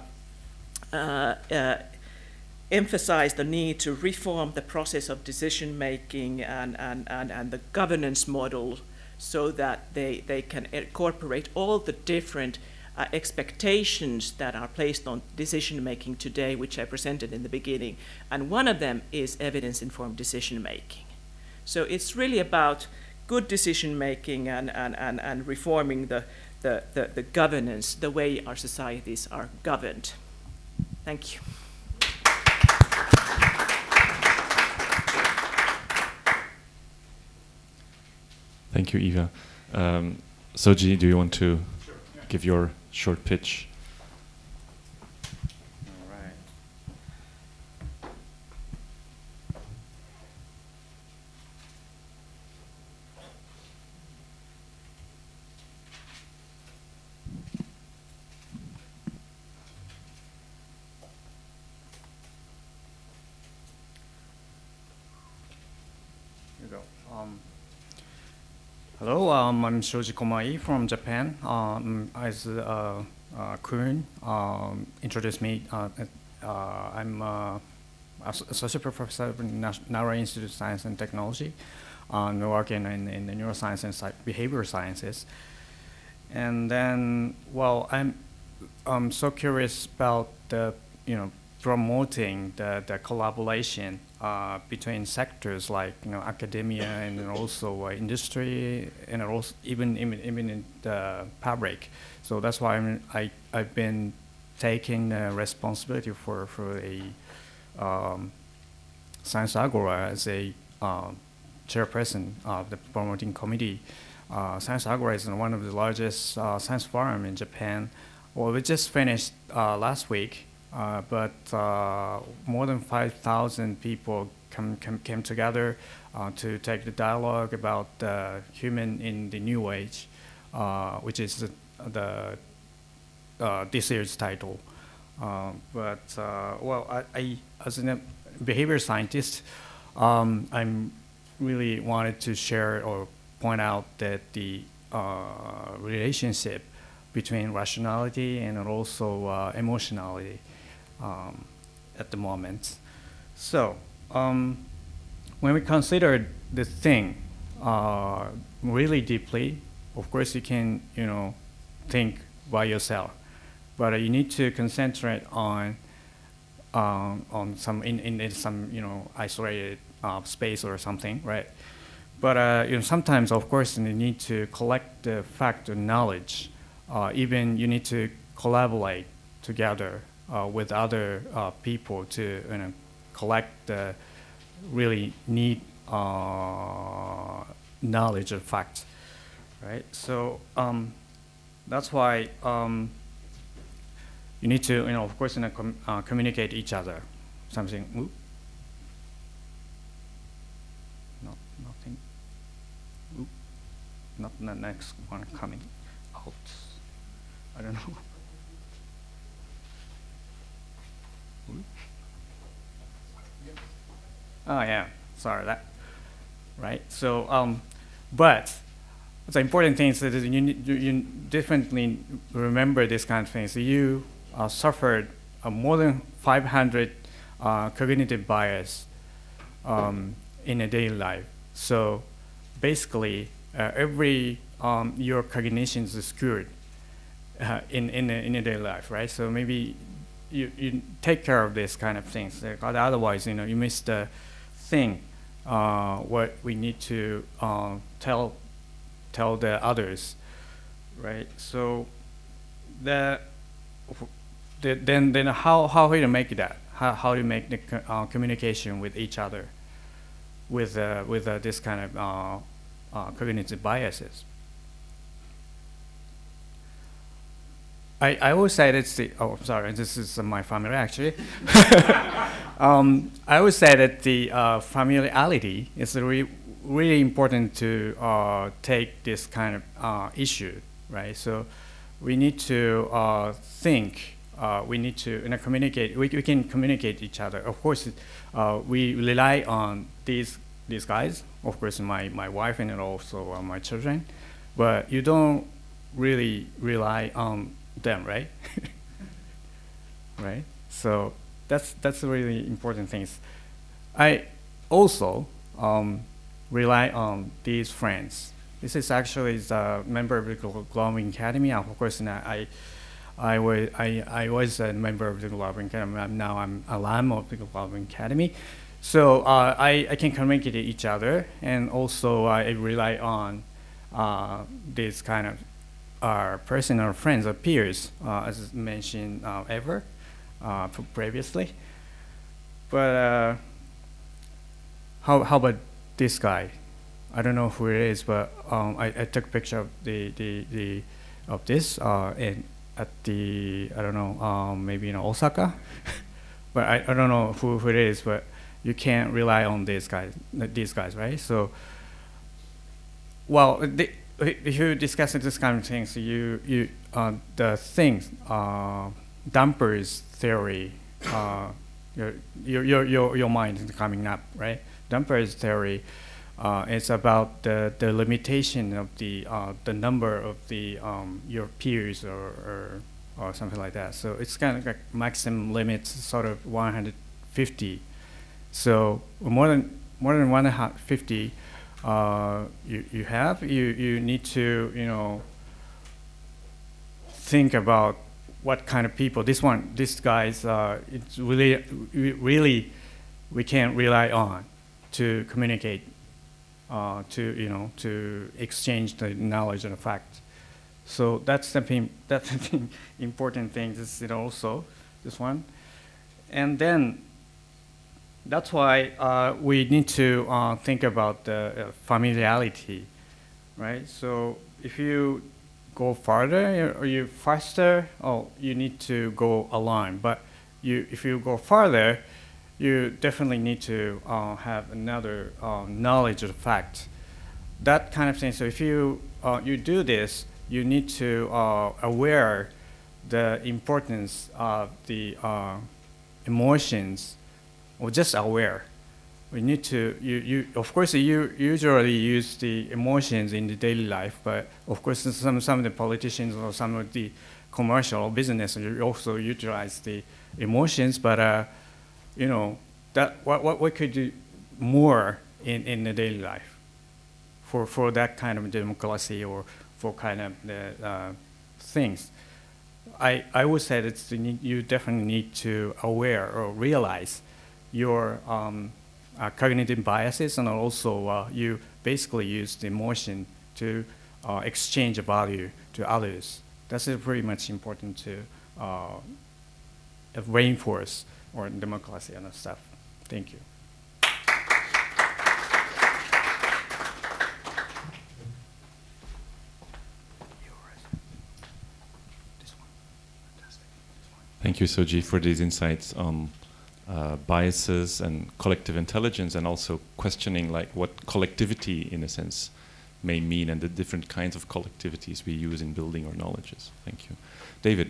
uh, uh, emphasize the need to reform the process of decision making and and and, and the governance model, so that they, they can incorporate all the different uh, expectations that are placed on decision-making today, which I presented in the beginning. And one of them is evidence-informed decision-making. So it's really about good decision-making and, and, and, and reforming the, the, the, the governance, the way our societies are governed. Thank you. Thank you, Eva. Um, Soji, do you want to sure, yeah. give your short pitch? All right. Here we go. Um, Hello, um, I'm Shoji Komai from Japan. Um, as uh, uh, Kun um, introduced me, uh, uh, I'm uh, associate professor at Nara Institute of Science and Technology, uh, working in, in the neuroscience and behavioral sciences. And then, well, I'm I'm so curious about the you know promoting the the collaboration Uh, between sectors like you know academia and also uh, industry, and also even even even in the public. So that's why I'm, I I've been taking uh, responsibility for for a um, Science Agora as a uh, chairperson of the promoting committee. Uh, Science Agora is one of the largest uh, science forum in Japan. Well, we just finished uh, last week. Uh, but uh, more than five thousand people come, come, came together uh, to take the dialogue about uh, human in the new age, uh, which is the, the uh, this year's title. Uh, but uh, well, I, I as a behavior scientist, um, I'm really wanted to share or point out that the uh, relationship between rationality and also uh, emotionality. Um, at the moment. So um, when we consider the thing uh, really deeply, of course you can you know think by yourself, but uh, you need to concentrate on um, on some in, in some you know isolated uh, space or something, right? But uh, you know sometimes of course you need to collect the fact and knowledge. Uh, even you need to collaborate together Uh, with other uh, people to you know, collect the really neat uh, knowledge of facts, right? So um, that's why um, you need to, you know, of course, you know, com uh, communicate each other. Something. Ooh. No, nothing. Ooh. Not the next one coming out. I don't know. Oh yeah, sorry that. Right. So, um, but the important thing is that you, you, you definitely remember this kind of things. So you uh, suffered uh, more than five hundred uh, cognitive bias um, in a daily life. So basically, uh, every um, your cognition is skewed uh, in in a, in a daily life, right? So maybe you you take care of this kind of things. Like, otherwise, you know, you miss the thing. Uh, what we need to uh, tell tell the others, right? So the, the then then how how do you make that? How how do you make the co uh, communication with each other, with uh, with uh, this kind of uh, uh, cognitive biases? I, I always say it's the, oh, sorry, this is uh, my family actually. um, I always say that the uh, familiarity is really, really important to uh, take this kind of uh, issue, right? So we need to uh, think, uh, we need to you know, communicate, we, we can communicate each other. Of course, uh, we rely on these, these guys, of course, my, my wife and also uh, my children, but you don't really rely on them, right? Right. So that's that's a really important things. I also um, rely on these friends. This is actually a member of the Global Academy. Of course, I I was I, I was a member of the Global Academy. Now I'm alum of the Global Academy. So uh, I I can communicate with each other, and also uh, I rely on uh, this kind of our personal friends or peers, uh, as mentioned uh, ever uh, previously. But uh, how how about this guy? I don't know who it is, but um, I, I took a picture of the the, the of this uh, in at the I don't know um, maybe in Osaka, but I, I don't know who, who it is. But you can't rely on these guys these guys, right? So well. The, if you discuss this kind of things, you you uh, the things uh, dampers theory, uh, your, your your your your mind is coming up, right? Dampers theory, uh, it's about the the limitation of the uh, the number of the um, your peers or, or or something like that. So it's kind of like maximum limits, sort of one hundred fifty. So more than more than one hundred fifty. Uh, you, you have, you, you need to, you know, think about what kind of people, this one, this guy's, uh, it's really, really, we can't rely on to communicate, uh, to, you know, to exchange the knowledge and the fact. So that's something, that's something important thing, this is also, this one. And then, that's why uh, we need to uh, think about the uh, familiarity, right? So if you go farther or you faster, oh, you need to go along. But you, if you go farther, you definitely need to uh, have another uh, knowledge of the fact. That kind of thing. So if you uh, you do this, you need to uh, aware the importance of the uh, emotions. Or just aware. We need to, you, you, of course, you usually use the emotions in the daily life, but of course, some, some of the politicians or some of the commercial or business you also utilize the emotions, but, uh, you know, that, what, what we could do more in, in the daily life for, for that kind of democracy or for kind of the uh, things. I, I would say that you definitely need to aware or realize your um, uh, cognitive biases, and also uh, you basically use the emotion to uh, exchange value to others. That's pretty much important to uh, reinforce or democracy and stuff. Thank you. Thank you, Soji, for these insights on uh, biases and collective intelligence, and also questioning like what collectivity, in a sense, may mean, and the different kinds of collectivities we use in building our knowledges. Thank you. David.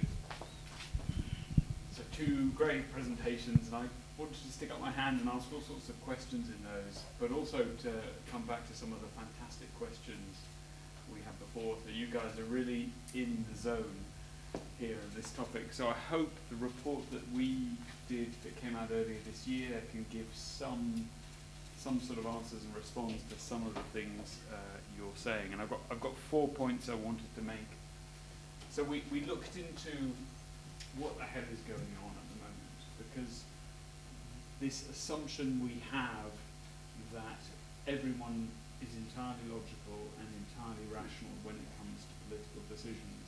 So two great presentations, and I wanted to stick up my hand and ask all sorts of questions in those, but also to come back to some of the fantastic questions we had before. So you guys are really in the zone here of this topic. So I hope the report that we did that came out earlier this year can give some some sort of answers and response to some of the things uh, you're saying. And I've got I've got four points I wanted to make. So we, we looked into what the hell is going on at the moment, because this assumption we have that everyone is entirely logical and entirely rational when it comes to political decisions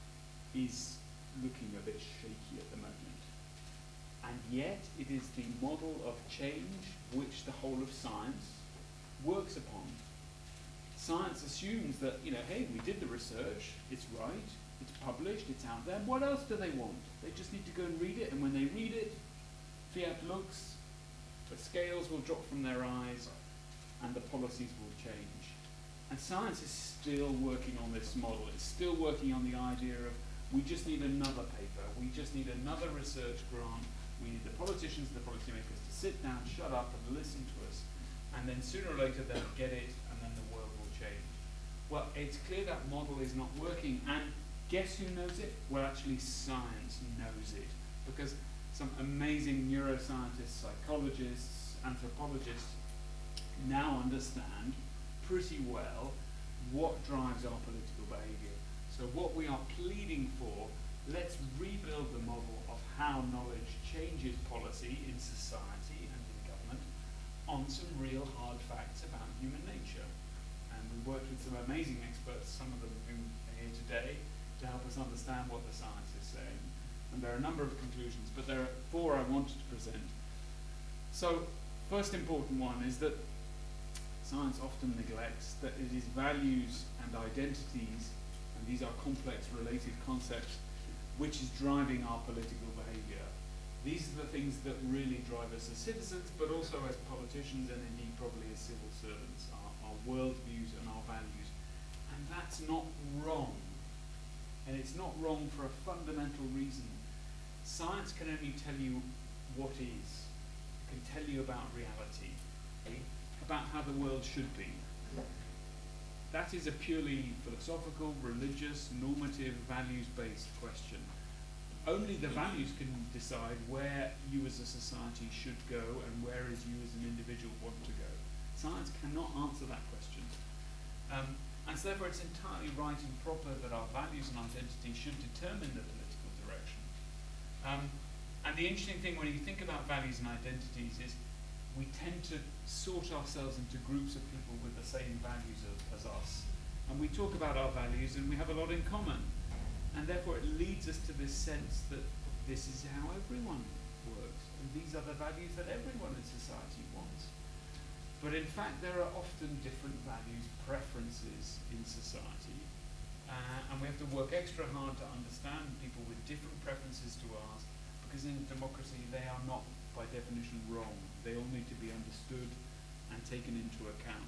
is looking a bit shaky at the moment. And yet it is the model of change which the whole of science works upon. Science assumes that, you know, hey, we did the research, it's right, it's published, it's out there. What else do they want? They just need to go and read it, and when they read it, fiat lux, the scales will drop from their eyes, and the policies will change. And science is still working on this model. It's still working on the idea of we just need another paper, we just need another research grant, we need the politicians and the policymakers to sit down, shut up, and listen to us, and then sooner or later they'll get it, and then the world will change. Well, it's clear that model is not working, and guess who knows it? Well, actually science knows it, because some amazing neuroscientists, psychologists, anthropologists now understand pretty well what drives our political behavior. So what we are pleading for, let's rebuild the model of how knowledge changes policy in society and in government on some real hard facts about human nature. And we worked with some amazing experts, some of them who are here today, to help us understand what the science is saying. And there are a number of conclusions, but there are four I wanted to present. So, first important one is that science often neglects that it is values and identities, and these are complex related concepts, which is driving our political behavior. These are the things that really drive us as citizens, but also as politicians, and indeed probably as civil servants, our, our worldviews and our values. And that's not wrong. And it's not wrong for a fundamental reason. Science can only tell you what is, can tell you about reality, about how the world should be. That is a purely philosophical, religious, normative, values-based question. Only the values can decide where you as a society should go and where is you as an individual want to go. Science cannot answer that question. Um, and so therefore it's entirely right and proper that our values and identity should determine the political direction. Um, and the interesting thing when you think about values and identities is we tend to sort ourselves into groups of people with the same values as, as us. And we talk about our values and we have a lot in common. And therefore it leads us to this sense that this is how everyone works. And these are the values that everyone in society wants. But in fact there are often different values, preferences in society. Uh, and we have to work extra hard to understand people with different preferences to ours, because in democracy they are not by definition wrong. They all need to be understood and taken into account.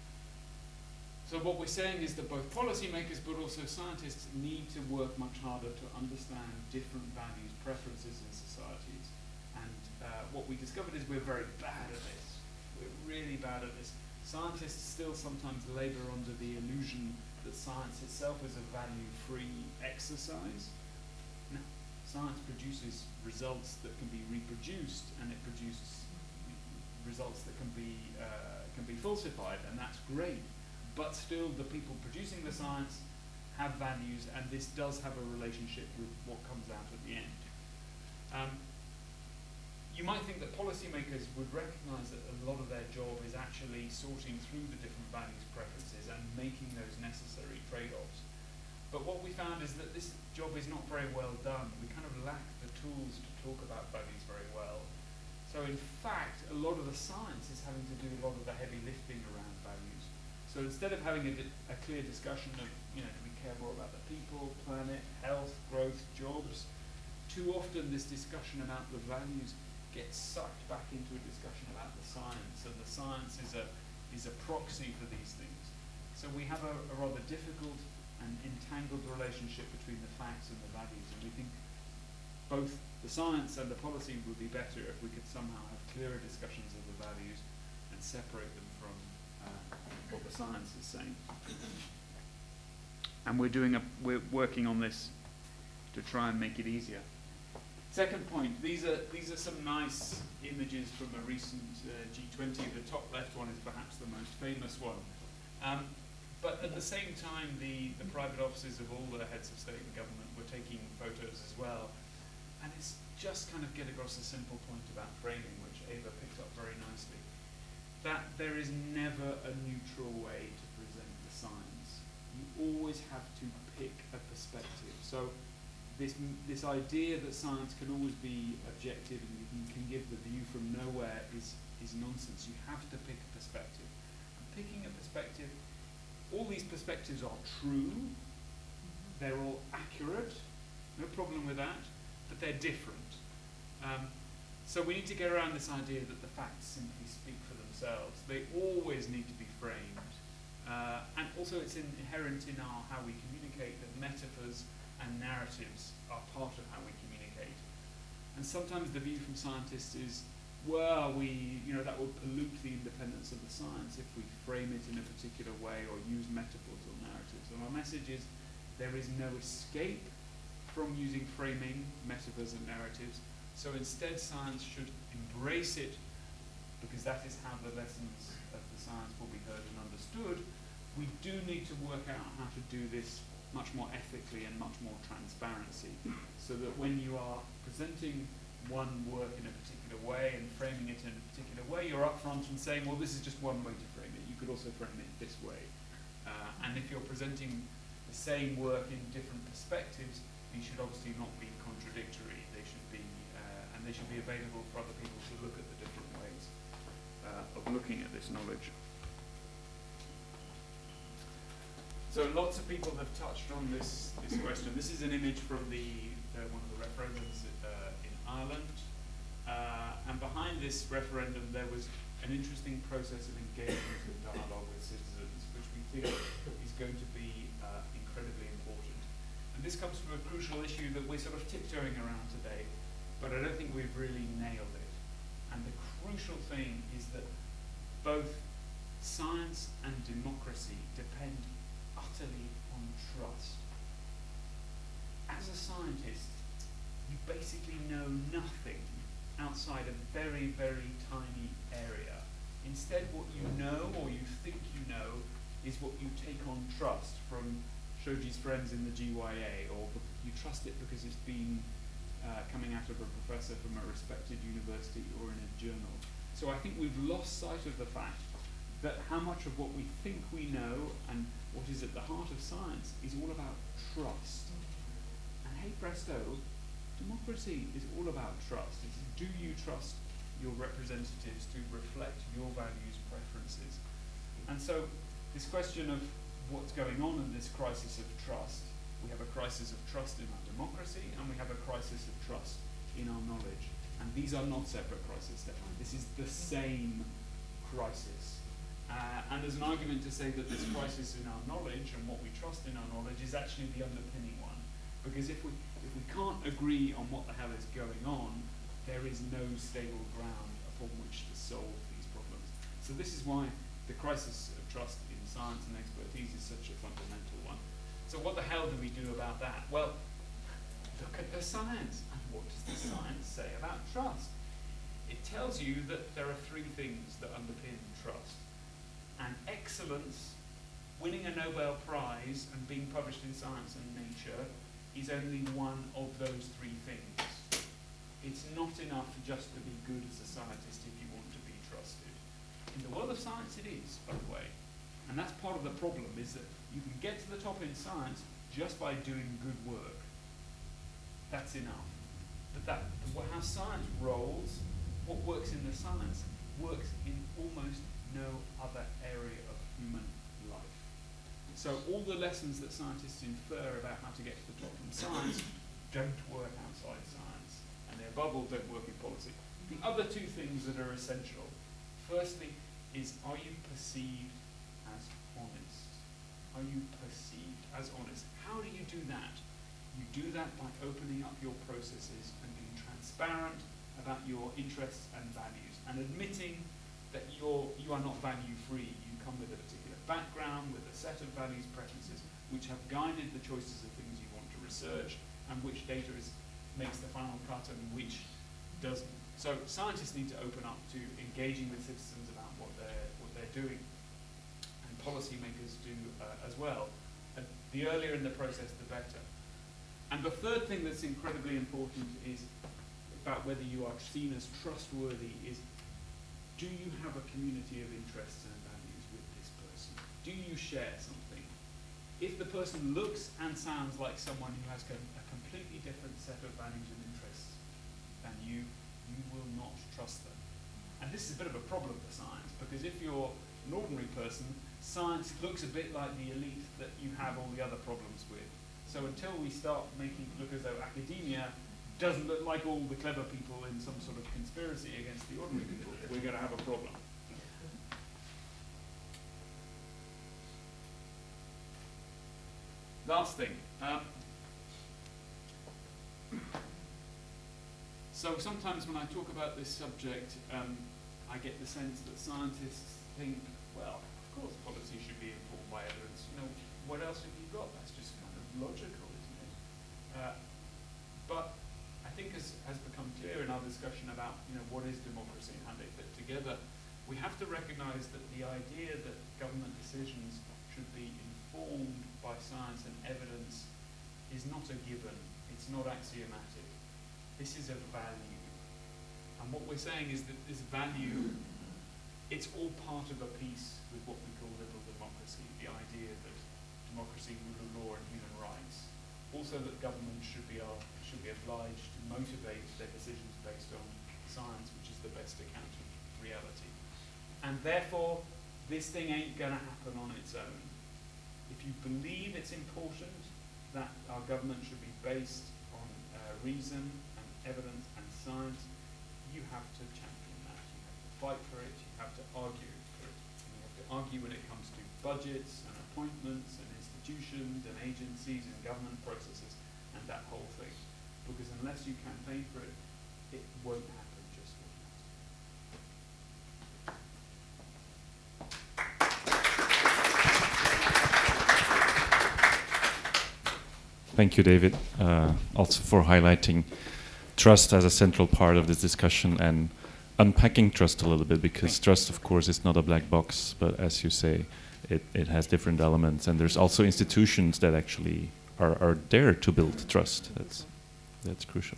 So what we're saying is that both policymakers but also scientists need to work much harder to understand different values, preferences in societies. And uh, what we discovered is we're very bad at this. We're really bad at this. Scientists still sometimes labor under the illusion that science itself is a value-free exercise. Now, science produces results that can be reproduced, and it produces results that can be uh, can be falsified, and that's great. But still, the people producing the science have values, and this does have a relationship with what comes out at the end. Um, you might think that policymakers would recognize that a lot of their job is actually sorting through the different values, preferences, and making those necessary trade-offs. But what we found is that this job is not very well done. We kind of lack the tools to talk about values very well. So in fact, a lot of the science is having to do a lot of the heavy lifting around values. So instead of having a, a clear discussion of, you know, do we care more about the people, planet, health, growth, jobs, too often this discussion about the values gets sucked back into a discussion about the science, and the science is a is a proxy for these things. So we have a, a rather difficult and entangled relationship between the facts and the values, and we think both the science and the policy would be better if we could somehow have clearer discussions of the values and separate them from uh, what the science is saying. And we're doing a we're working on this to try and make it easier. Second point, these are these are some nice images from a recent uh, G twenty. The top left one is perhaps the most famous one. Um, but at the same time, the, the private offices of all the heads of state and government were taking photos as well. And it's just kind of get across a simple point about framing, which Eva picked up very nicely, that there is never a neutral way to present the science. You always have to pick a perspective. So this this idea that science can always be objective and you can, can give the view from nowhere is, is nonsense. You have to pick a perspective. And picking a perspective, all these perspectives are true, they're all accurate, no problem with that, but they're different. Um, so we need to get around this idea that the facts simply speak for themselves. They always need to be framed. Uh, and also it's inherent in our how we communicate that metaphors and narratives are part of how we communicate. And sometimes the view from scientists is, well, we, you know, that would pollute the independence of the science if we frame it in a particular way or use metaphors or narratives. And our message is there is no escape from using framing, metaphors and narratives. So instead science should embrace it, because that is how the lessons of the science will be heard and understood. We do need to work out how to do this much more ethically and much more transparency, so that when you are presenting one work in a particular way and framing it in a particular way, you're upfront and saying, well, this is just one way to frame it. You could also frame it this way. Uh, and if you're presenting the same work in different perspectives, these should obviously not be contradictory. They should be, uh, and they should be available for other people to look at the different ways uh, of looking at this knowledge. So lots of people have touched on this, this question. This is an image from the, uh, one of the referendums uh, in Ireland. Uh, and behind this referendum, there was an interesting process of engagement and dialogue with citizens, which we think is going to be uh, incredibly important. And this comes from a crucial issue that we're sort of tiptoeing around today, but I don't think we've really nailed it. And the crucial thing is that both science and democracy depend utterly on trust. As a scientist, you basically know nothing outside a very, very tiny area. Instead, what you know, or you think you know, is what you take on trust from Shoji's friends in the G Y A, or you trust it because it's been uh, coming out of a professor from a respected university or in a journal. So I think we've lost sight of the fact that how much of what we think we know and what is at the heart of science is all about trust. And hey presto, democracy is all about trust. It's, do you trust your representatives to reflect your values, preferences? And so this question of what's going on in this crisis of trust, we have a crisis of trust in our democracy and we have a crisis of trust in our knowledge. And these are not separate crises, Stefan. This is the same crisis. Uh, and there's an argument to say that this crisis in our knowledge and what we trust in our knowledge is actually the underpinning one. Because if we, if we can't agree on what the hell is going on, there is no stable ground upon which to solve these problems. So this is why the crisis of trust in science and expertise is such a fundamental one. So what the hell do we do about that? Well, look at the science. And what does the science say about trust? It tells you that there are three things that underpin trust. And excellence, winning a Nobel Prize and being published in Science and Nature, is only one of those three things. It's not enough just to be good as a scientist if you want to be trusted. In the world of science it is, by the way. And that's part of the problem, is that you can get to the top in science just by doing good work. That's enough. But that, how science rolls, what works in the science, works in almost no other area of human life. So all the lessons that scientists infer about how to get to the top in science don't work outside science. bubble don't work in policy. The other two things that are essential, firstly, is are you perceived as honest? Are you perceived as honest? How do you do that? You do that by opening up your processes and being transparent about your interests and values, and admitting that you're, you are not value-free. You come with a particular background, with a set of values, preferences, which have guided the choices of things you want to research, and which data is, makes the final cut and which doesn't. So scientists need to open up to engaging with citizens about what they're, what they're doing, and policymakers do uh, as well. And the earlier in the process, the better. And the third thing that's incredibly important is about whether you are seen as trustworthy is, do you have a community of interests and values with this person? Do you share something? If the person looks and sounds like someone who has a completely different set of values and interests than you, you will not trust them. And this is a bit of a problem for science, because if you're an ordinary person, science looks a bit like the elite that you have all the other problems with. So until we start making it look as though academia doesn't look like all the clever people in some sort of conspiracy against the ordinary people, we're going to have a problem. Last thing. Um, so sometimes when I talk about this subject, um, I get the sense that scientists think, well, of course policy should be informed by evidence. You know, what else have you got? That's just kind of logical, isn't it? Uh, but I think as has become clear in our discussion about, you know, what is democracy and how they fit together, we have to recognize that the idea that government decisions should be informed by science and evidence is not a given. It's not axiomatic. This is a value. And what we're saying is that this value, it's all part of a piece with what we call liberal democracy, the idea that democracy, rule of law, and human rights. Also that government should be, uh, should be obliged to motivate their decisions based on science, which is the best account of reality. And therefore, this thing ain't gonna happen on its own. If you believe it's important that our government should be based on uh, reason and evidence and science, you have to champion that. You have to fight for it, you have to argue for it. And you have to argue when it comes to budgets and appointments and institutions and agencies and government processes and that whole thing. Because unless you campaign for it, it won't happen just like that. Thank you, David, uh, also for highlighting trust as a central part of this discussion and unpacking trust a little bit, because trust, of course, is not a black box, but as you say, it, it has different elements, and there's also institutions that actually are, are there to build trust. That's, that's crucial.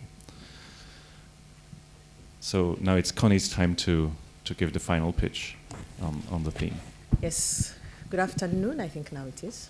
So now it's Connie's time to, to give the final pitch on, on the theme. Yes, good afternoon, I think now it is.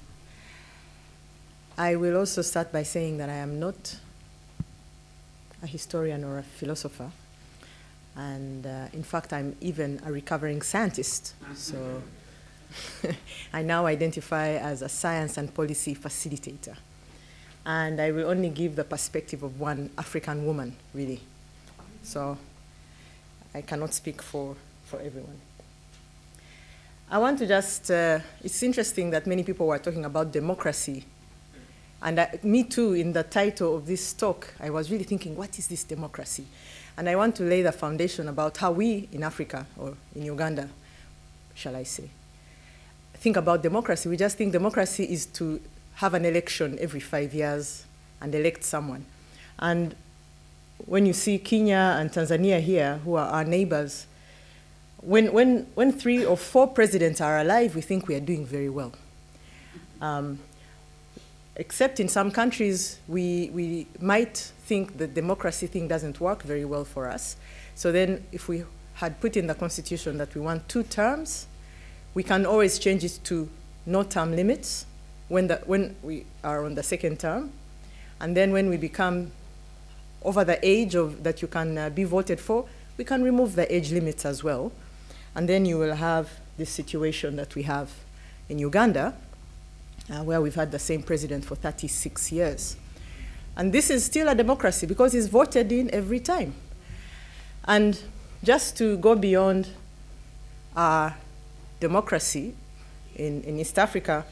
I will also start by saying that I am not a historian or a philosopher. And uh, in fact, I'm even a recovering scientist. So I now identify as a science and policy facilitator. And I will only give the perspective of one African woman, really. So I cannot speak for, for everyone. I want to just, uh, it's interesting that many people were talking about democracy. And I, me too, in the title of this talk, I was really thinking, what is this democracy? And I want to lay the foundation about how we in Africa, or in Uganda, shall I say, think about democracy. We just think democracy is to have an election every five years and elect someone. And when you see Kenya and Tanzania here, who are our neighbors, when, when, when three or four presidents are alive, we think we are doing very well. Um, Except in some countries, we, we might think the democracy thing doesn't work very well for us. So then if we had put in the constitution that we want two terms, we can always change it to no term limits when, the, when we are on the second term. And then when we become over the age of, that you can uh, be voted for, we can remove the age limits as well. And then you will have this situation that we have in Uganda, Uh, where we've had the same president for thirty-six years. And this is still a democracy because it's voted in every time. And just to go beyond our democracy in, in East Africa,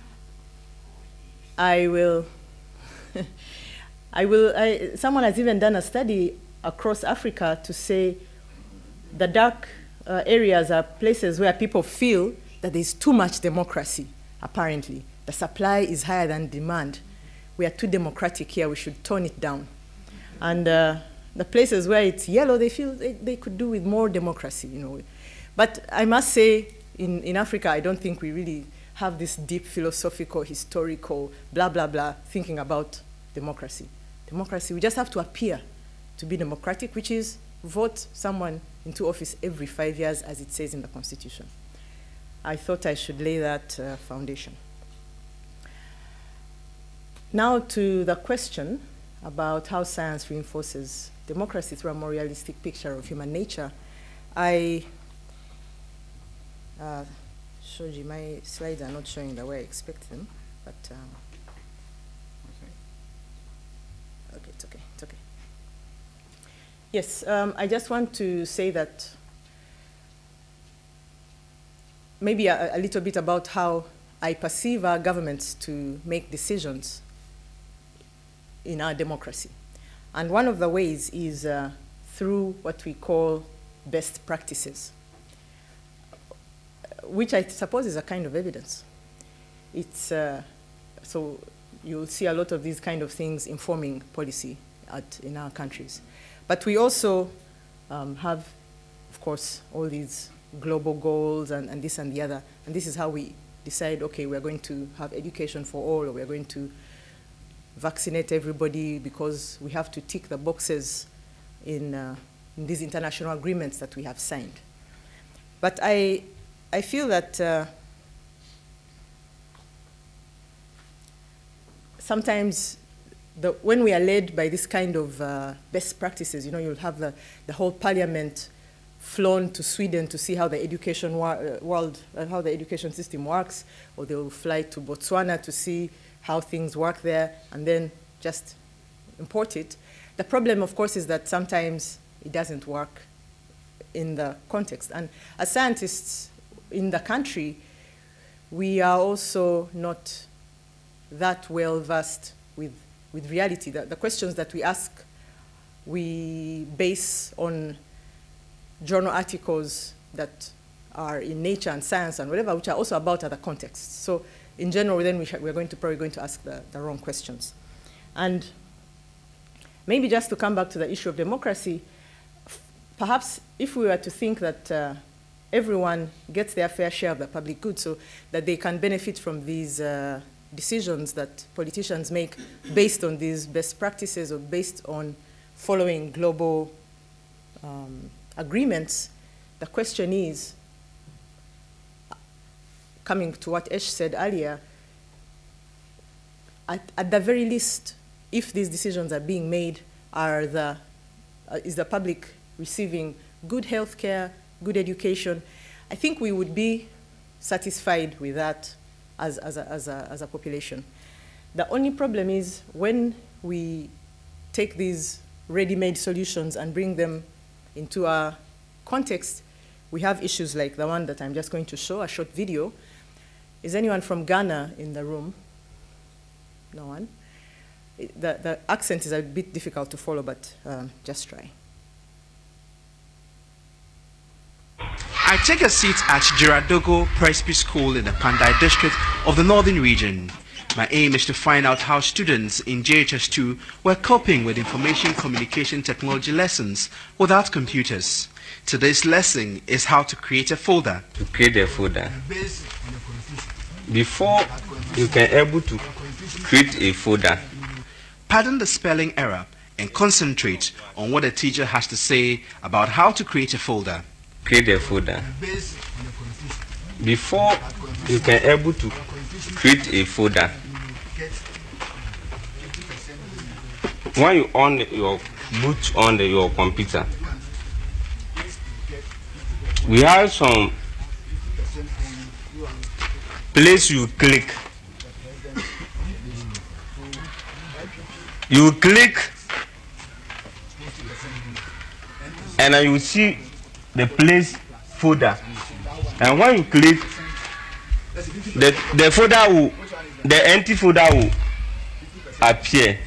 I will, I will, I, someone has even done a study across Africa to say the dark uh, areas are places where people feel that there's too much democracy, apparently. The supply is higher than demand. We are too democratic here, we should tone it down. And uh, the places where it's yellow, they feel they, they could do with more democracy, you know. But I must say, in, in Africa, I don't think we really have this deep philosophical, historical, blah, blah, blah, thinking about democracy. Democracy, we just have to appear to be democratic, which is vote someone into office every five years, as it says in the Constitution. I thought I should lay that uh, foundation. Now to the question about how science reinforces democracy through a more realistic picture of human nature. I, uh, Shoji, my slides are not showing the way I expect them, but um, okay, it's okay, it's okay. Yes, um, I just want to say that maybe a, a little bit about how I perceive our governments to make decisions in our democracy. And one of the ways is uh, through what we call best practices, which I suppose is a kind of evidence. It's, uh, so you'll see a lot of these kind of things informing policy at, in our countries. But we also um, have, of course, all these global goals and, and this and the other. And this is how we decide, okay, we're going to have education for all, or we're going to vaccinate everybody because we have to tick the boxes in, uh, in these international agreements that we have signed. But I, I feel that uh, sometimes the, when we are led by this kind of uh, best practices, you know, you'll have the, the whole parliament flown to Sweden to see how the education uh, world, uh, how the education system works, or they'll fly to Botswana to see how things work there, and then just import it. The problem, of course, is that sometimes it doesn't work in the context. And as scientists in the country, we are also not that well versed with, with reality. The, the questions that we ask, we base on journal articles that are in Nature and Science and whatever, which are also about other contexts. So in general, then we we're going to probably going to ask the, the wrong questions. And maybe just to come back to the issue of democracy, perhaps if we were to think that uh, everyone gets their fair share of the public good, so that they can benefit from these uh, decisions that politicians make based on these best practices or based on following global um, agreements, the question is, coming to what Esh said earlier, at, at the very least, if these decisions are being made, are the, uh, is the public receiving good health care, good education? I think we would be satisfied with that as, as, a, as, a, as a population. The only problem is when we take these ready-made solutions and bring them into our context, we have issues like the one that I'm just going to show, a short video. Is anyone from Ghana in the room? No one? The, the accent is a bit difficult to follow, but um, just try. I take a seat at Giradogo Presby School in the Pandai district of the Northern Region. My aim is to find out how students in J H S two were coping with information communication technology lessons without computers. Today's lesson is how to create a folder. To create a folder, before you can able to create a folder, pardon the spelling error and concentrate on what the teacher has to say about how to create a folder. Create a folder. Before you can able to create a folder, when you on your boot on the, your computer, we have some place you click. you click and then you see the place folder, and when you click, the the folder will, the empty folder will appear,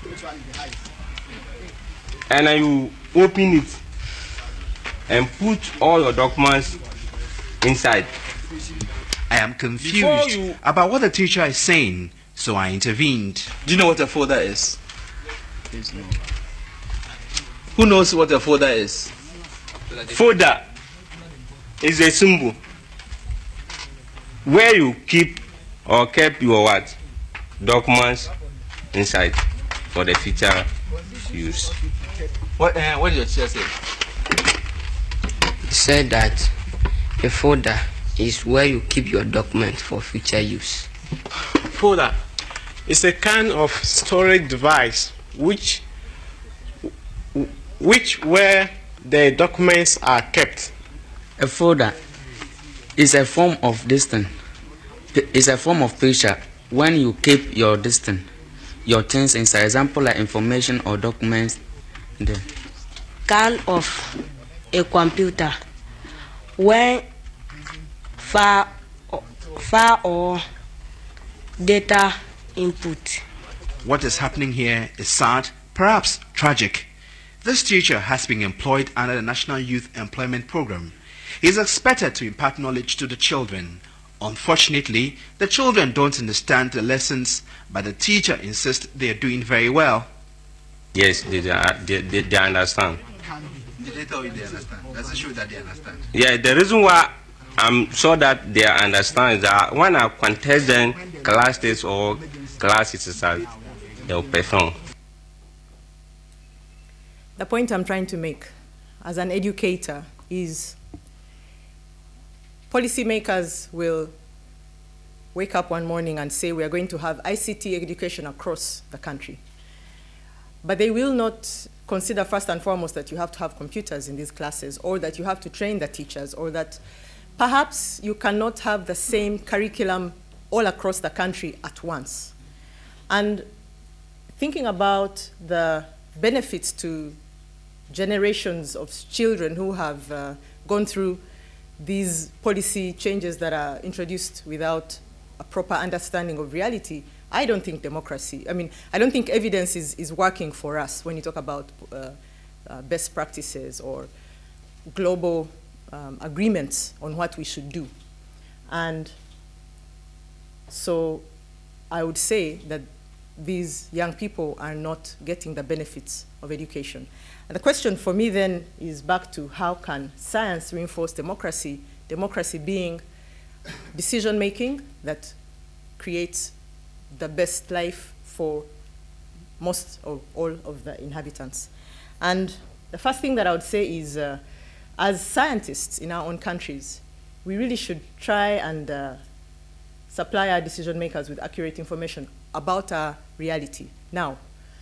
and then you open it and put all your documents inside. I am confused you- about what the teacher is saying, so I intervened. Do you know what a folder is? Please no. Who knows what a folder is? Folder is a symbol where you keep or keep your what documents inside for the future use. What, uh, what did your teacher say? He said that a folder is where you keep your documents for future use. Folder is a kind of storage device which which where the documents are kept. A folder is a form of distance. Is a form of picture when you keep your distance, your things inside. Example like information or documents. There. Kind of a computer where file, file or data input. What is happening here is sad, perhaps tragic. This teacher has been employed under the National Youth Employment Program. He is expected to impart knowledge to the children. Unfortunately, the children don't understand the lessons, but the teacher insists they are doing very well. Yes, they, they, they, they understand. Did they tell you they understand? Does it show that they understand? Yeah, the reason why I'm sure that they understand is that when I contest them class tests or class exercise, they'll perform. The point I'm trying to make as an educator is policymakers will wake up one morning and say we are going to have I C T education across the country. But they will not consider first and foremost that you have to have computers in these classes, or that you have to train the teachers, or that perhaps you cannot have the same curriculum all across the country at once. And thinking about the benefits to generations of children who have uh, gone through these policy changes that are introduced without a proper understanding of reality, I don't think democracy, I mean, I don't think evidence is, is working for us when you talk about uh, uh, best practices or global um, agreements on what we should do. And so I would say that these young people are not getting the benefits of education. And the question for me then is back to how can science reinforce democracy, democracy being decision-making that creates the best life for most or all of the inhabitants. And the first thing that I would say is, uh, as scientists in our own countries, we really should try and uh, supply our decision makers with accurate information about our reality. Now,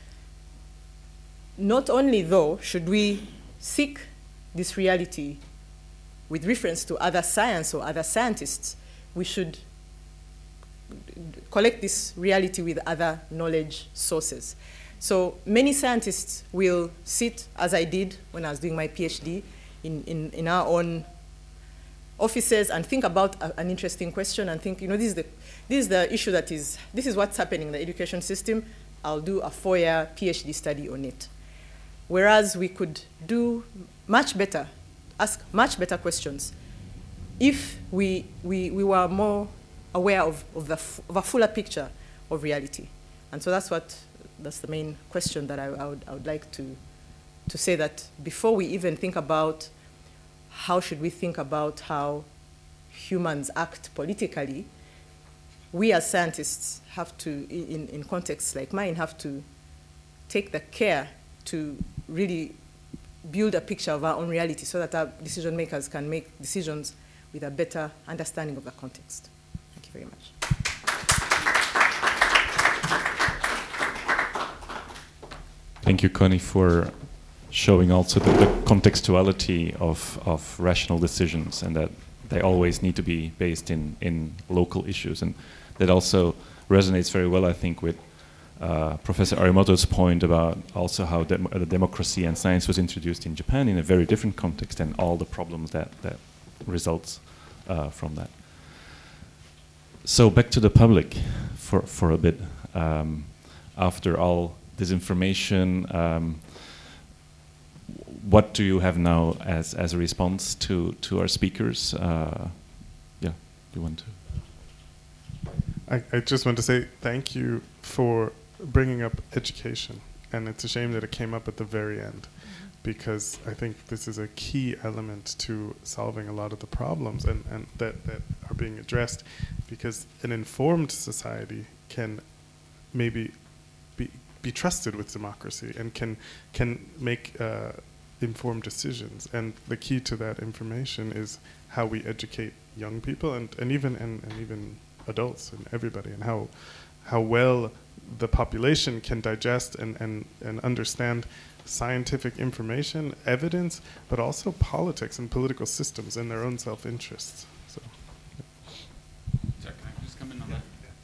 not only though should we seek this reality with reference to other science or other scientists, we should collect this reality with other knowledge sources. So many scientists will sit, as I did when I was doing my PhD, in, in, in our own offices and think about a, an interesting question and think, you know, this is, the, this is the issue that is, this is what's happening in the education system. I'll do a four-year PhD study on it. Whereas we could do much better, ask much better questions if we, we, we were more aware of, of, the f of a fuller picture of reality. And so that's what, that's the main question that I, I, would, I would like to, to say, that before we even think about how should we think about how humans act politically, we as scientists have to, in, in contexts like mine, have to take the care to really build a picture of our own reality so that our decision makers can make decisions with a better understanding of the context. Thank you very much. Thank you, Connie, for showing also the, the contextuality of, of rational decisions, and that they always need to be based in, in local issues. And that also resonates very well, I think, with uh, Professor Arimoto's point about also how dem uh, the democracy and science was introduced in Japan in a very different context and all the problems that, that results uh, from that. So back to the public for, for a bit. Um, after all this information, um, what do you have now as, as a response to, to our speakers? Uh, yeah, you want to? I, I just want to say thank you for bringing up education, and it's a shame that it came up at the very end, because I think this is a key element to solving a lot of the problems and, and that, that are being addressed, because an informed society can maybe be, be trusted with democracy and can, can make uh, informed decisions. And the key to that information is how we educate young people and, and even and, and even adults and everybody, and how how well the population can digest and, and, and understand scientific information, evidence, but also politics and political systems and their own self-interests. So, yeah. So can I just come in on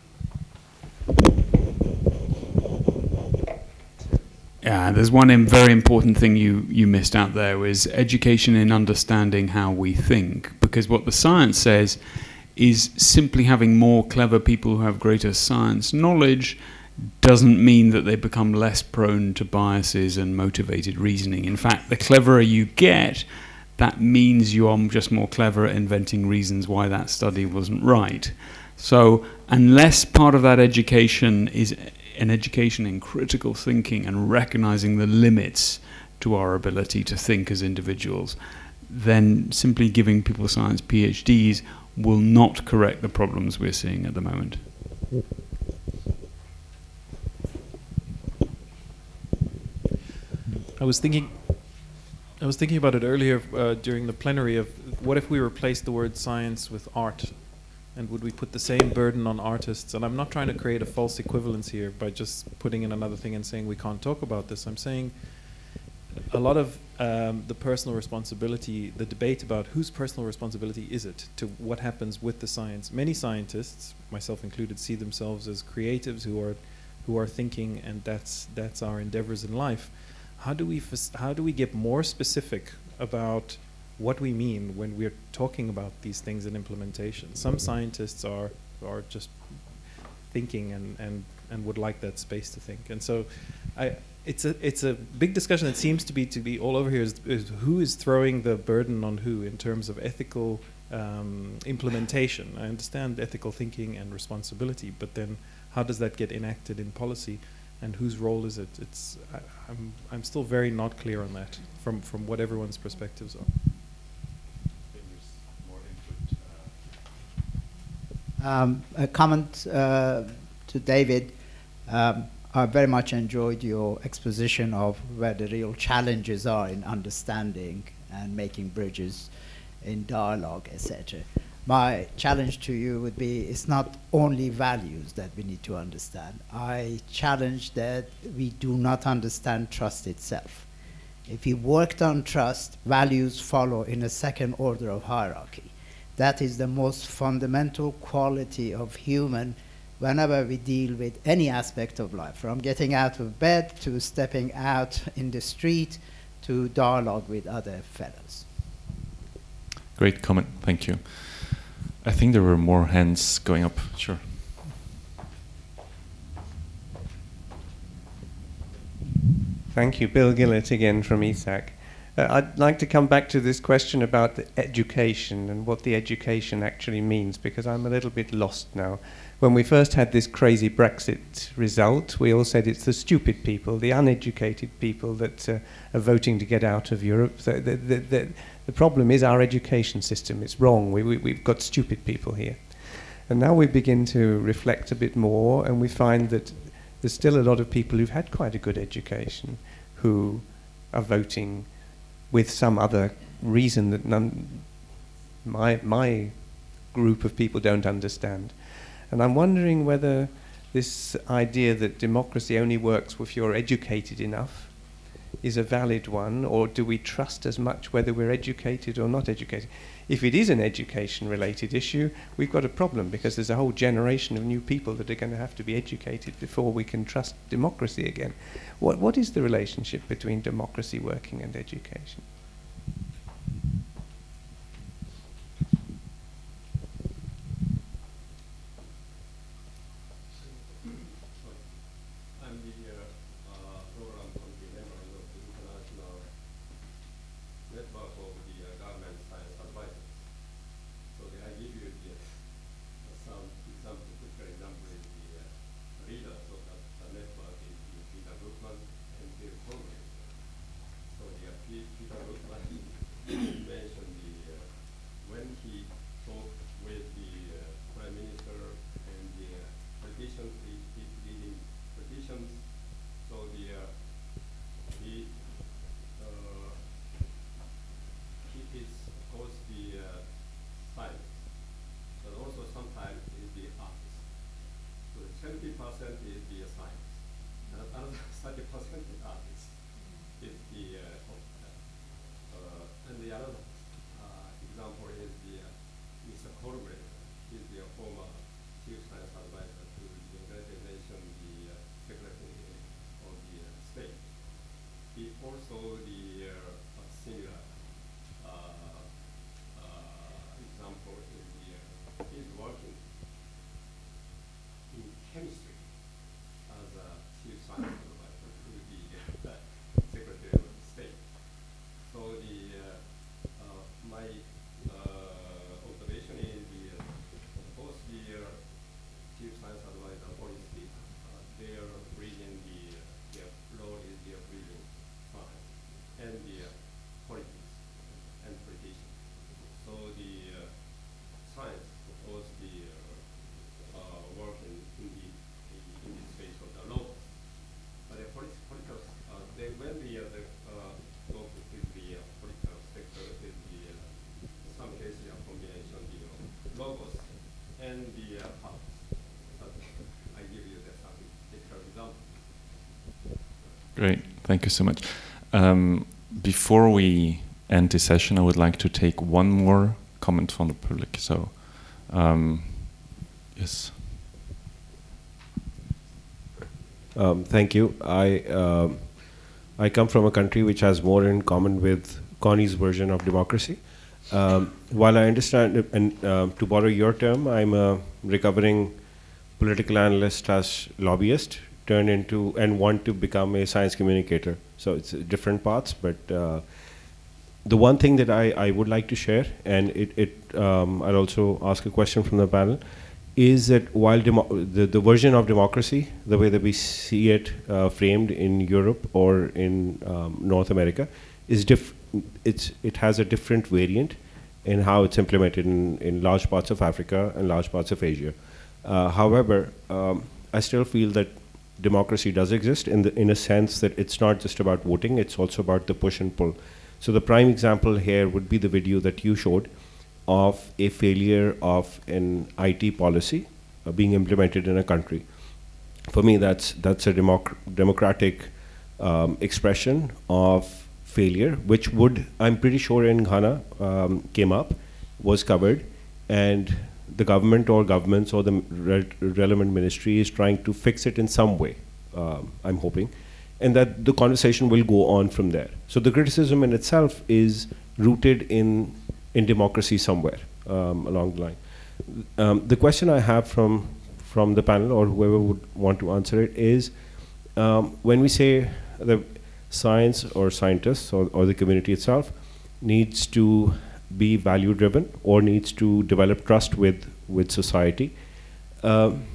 that? Yeah, there's one im- very important thing you, you missed out there, is education in understanding how we think. Because what the science says is simply having more clever people who have greater science knowledge doesn't mean that they become less prone to biases and motivated reasoning. In fact, the cleverer you get, that means you are just more clever at inventing reasons why that study wasn't right. So unless part of that education is an education in critical thinking and recognizing the limits to our ability to think as individuals, then simply giving people science PhDs will not correct the problems we're seeing at the moment. I was thinking, I was thinking about it earlier uh, during the plenary of what if we replaced the word science with art, and would we put the same burden on artists? And I'm not trying to create a false equivalence here by just putting in another thing and saying we can't talk about this. I'm saying a lot of um, the personal responsibility, the debate about whose personal responsibility is it to what happens with the science. Many scientists, myself included, see themselves as creatives who are, who are thinking, and that's that's our endeavors in life. How do we how do we get more specific about what we mean when we're talking about these things in implementation? Some scientists are are just thinking and and and would like that space to think. And so, I it's a it's a big discussion that seems to be to be all over here. Is, is who is throwing the burden on who in terms of ethical um, implementation? I understand ethical thinking and responsibility, but then how does that get enacted in policy? And whose role is it? It's I, I'm I'm still very not clear on that from from what everyone's perspectives are. Um, a comment uh, to David. Um, I very much enjoyed your exposition of where the real challenges are in understanding and making bridges in dialogue, et cetera. My challenge to you would be, it's not only values that we need to understand. I challenge that we do not understand trust itself. If we worked on trust, values follow in a second order of hierarchy. That is the most fundamental quality of human whenever we deal with any aspect of life, from getting out of bed to stepping out in the street to dialogue with other fellows. Great comment, thank you. I think there were more hands going up. Sure. Thank you. Bill Gillett again from E S A C. Uh, I'd like to come back to this question about the education and what the education actually means, because I'm a little bit lost now. When we first had this crazy Brexit result, we all said it's the stupid people, the uneducated people that uh, are voting to get out of Europe. The, the, the, the, the problem is our education system. It's wrong. We, we, we've got stupid people here. And now we begin to reflect a bit more, and we find that there's still a lot of people who've had quite a good education who are voting with some other reason that none, my, my group of people don't understand. And I'm wondering whether this idea that democracy only works if you're educated enough is a valid one, or do we trust as much whether we're educated or not educated? If it is an education-related issue, we've got a problem, because there's a whole generation of new people that are going to have to be educated before we can trust democracy again. What, what is the relationship between democracy working and education? seventy percent is the science, and another thirty percent is artists. Is the uh, uh, and the other uh, example is the uh, Mister Colbert, is the former chief science advisor to the United Nations, the uh, Secretary of the uh, State. He also the uh, similar uh, uh, example is the uh, he's working in chemistry as a chief science advisor to the uh, Secretary of State. So the uh, uh, my uh, observation is the uh, both the uh, chief science advisor policy, uh, they are bringing the uh, their role is they are bringing science and the uh, politics and politicians. So the uh, science of course the uh, uh, work in, in the in the space of the law, but the polit political uh, they when the uh, the uh, law is the uh, political sector is the uh, some cases a combination the uh, logos and the uh, powers. So I give you the some typical example. Great, thank you so much. Um, before we end this session, I would like to take one more comment from the public. So, um, yes. Um, thank you. I um I come from a country which has more in common with Connie's version of democracy. Um, while I understand, it, and uh, to borrow your term, I'm a recovering political analyst slash lobbyist turned into and want to become a science communicator. So it's uh, different paths, but uh, the one thing that I, I would like to share, and it, it um, I'll also ask a question from the panel, is that while demo the, the version of democracy, the way that we see it uh, framed in Europe or in um, North America, is diff it's, it has a different variant in how it's implemented in, in large parts of Africa and large parts of Asia. Uh, however, um, I still feel that democracy does exist in, the, in a sense that it's not just about voting, it's also about the push and pull. So the prime example here would be the video that you showed of a failure of an I T policy uh, being implemented in a country. For me, that's that's a democ democratic um, expression of failure, which would, I'm pretty sure in Ghana, um, came up, was covered, and the government or governments or the re relevant ministry is trying to fix it in some way, um, I'm hoping, and that the conversation will go on from there. So the criticism in itself is rooted in in democracy somewhere um, along the line. Um, the question I have from from the panel or whoever would want to answer it is, um, when we say the science or scientists or, or the community itself needs to be value driven or needs to develop trust with with society, um,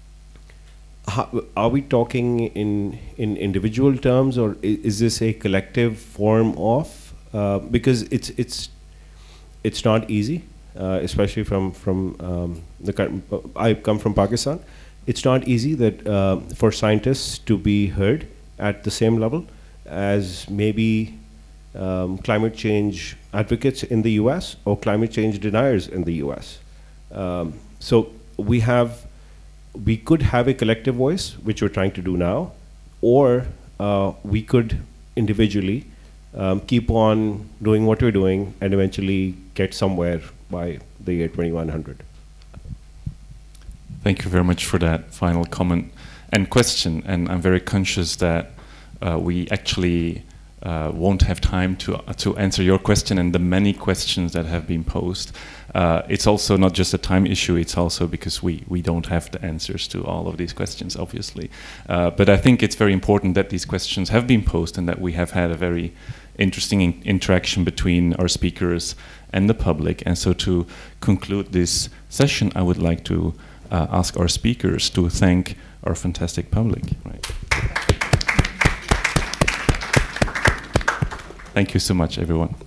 how, are we talking in in individual terms, or is, is this a collective form of uh, because it's it's it's not easy, uh, especially from from um, the I come from Pakistan. It's not easy that uh, for scientists to be heard at the same level as maybe um, climate change advocates in the U S or climate change deniers in the U S. Um, so we have, we could have a collective voice, which we're trying to do now, or uh, we could individually, um, keep on doing what we're doing, and eventually get somewhere by the year twenty-one hundred. Thank you very much for that final comment and question. And I'm very conscious that uh, we actually uh, won't have time to uh, to answer your question and the many questions that have been posed. Uh, it's also not just a time issue, it's also because we, we don't have the answers to all of these questions, obviously. Uh, but I think it's very important that these questions have been posed and that we have had a very interesting in interaction between our speakers and the public. And so to conclude this session, I would like to uh, ask our speakers to thank our fantastic public. Right. Thank you so much, everyone.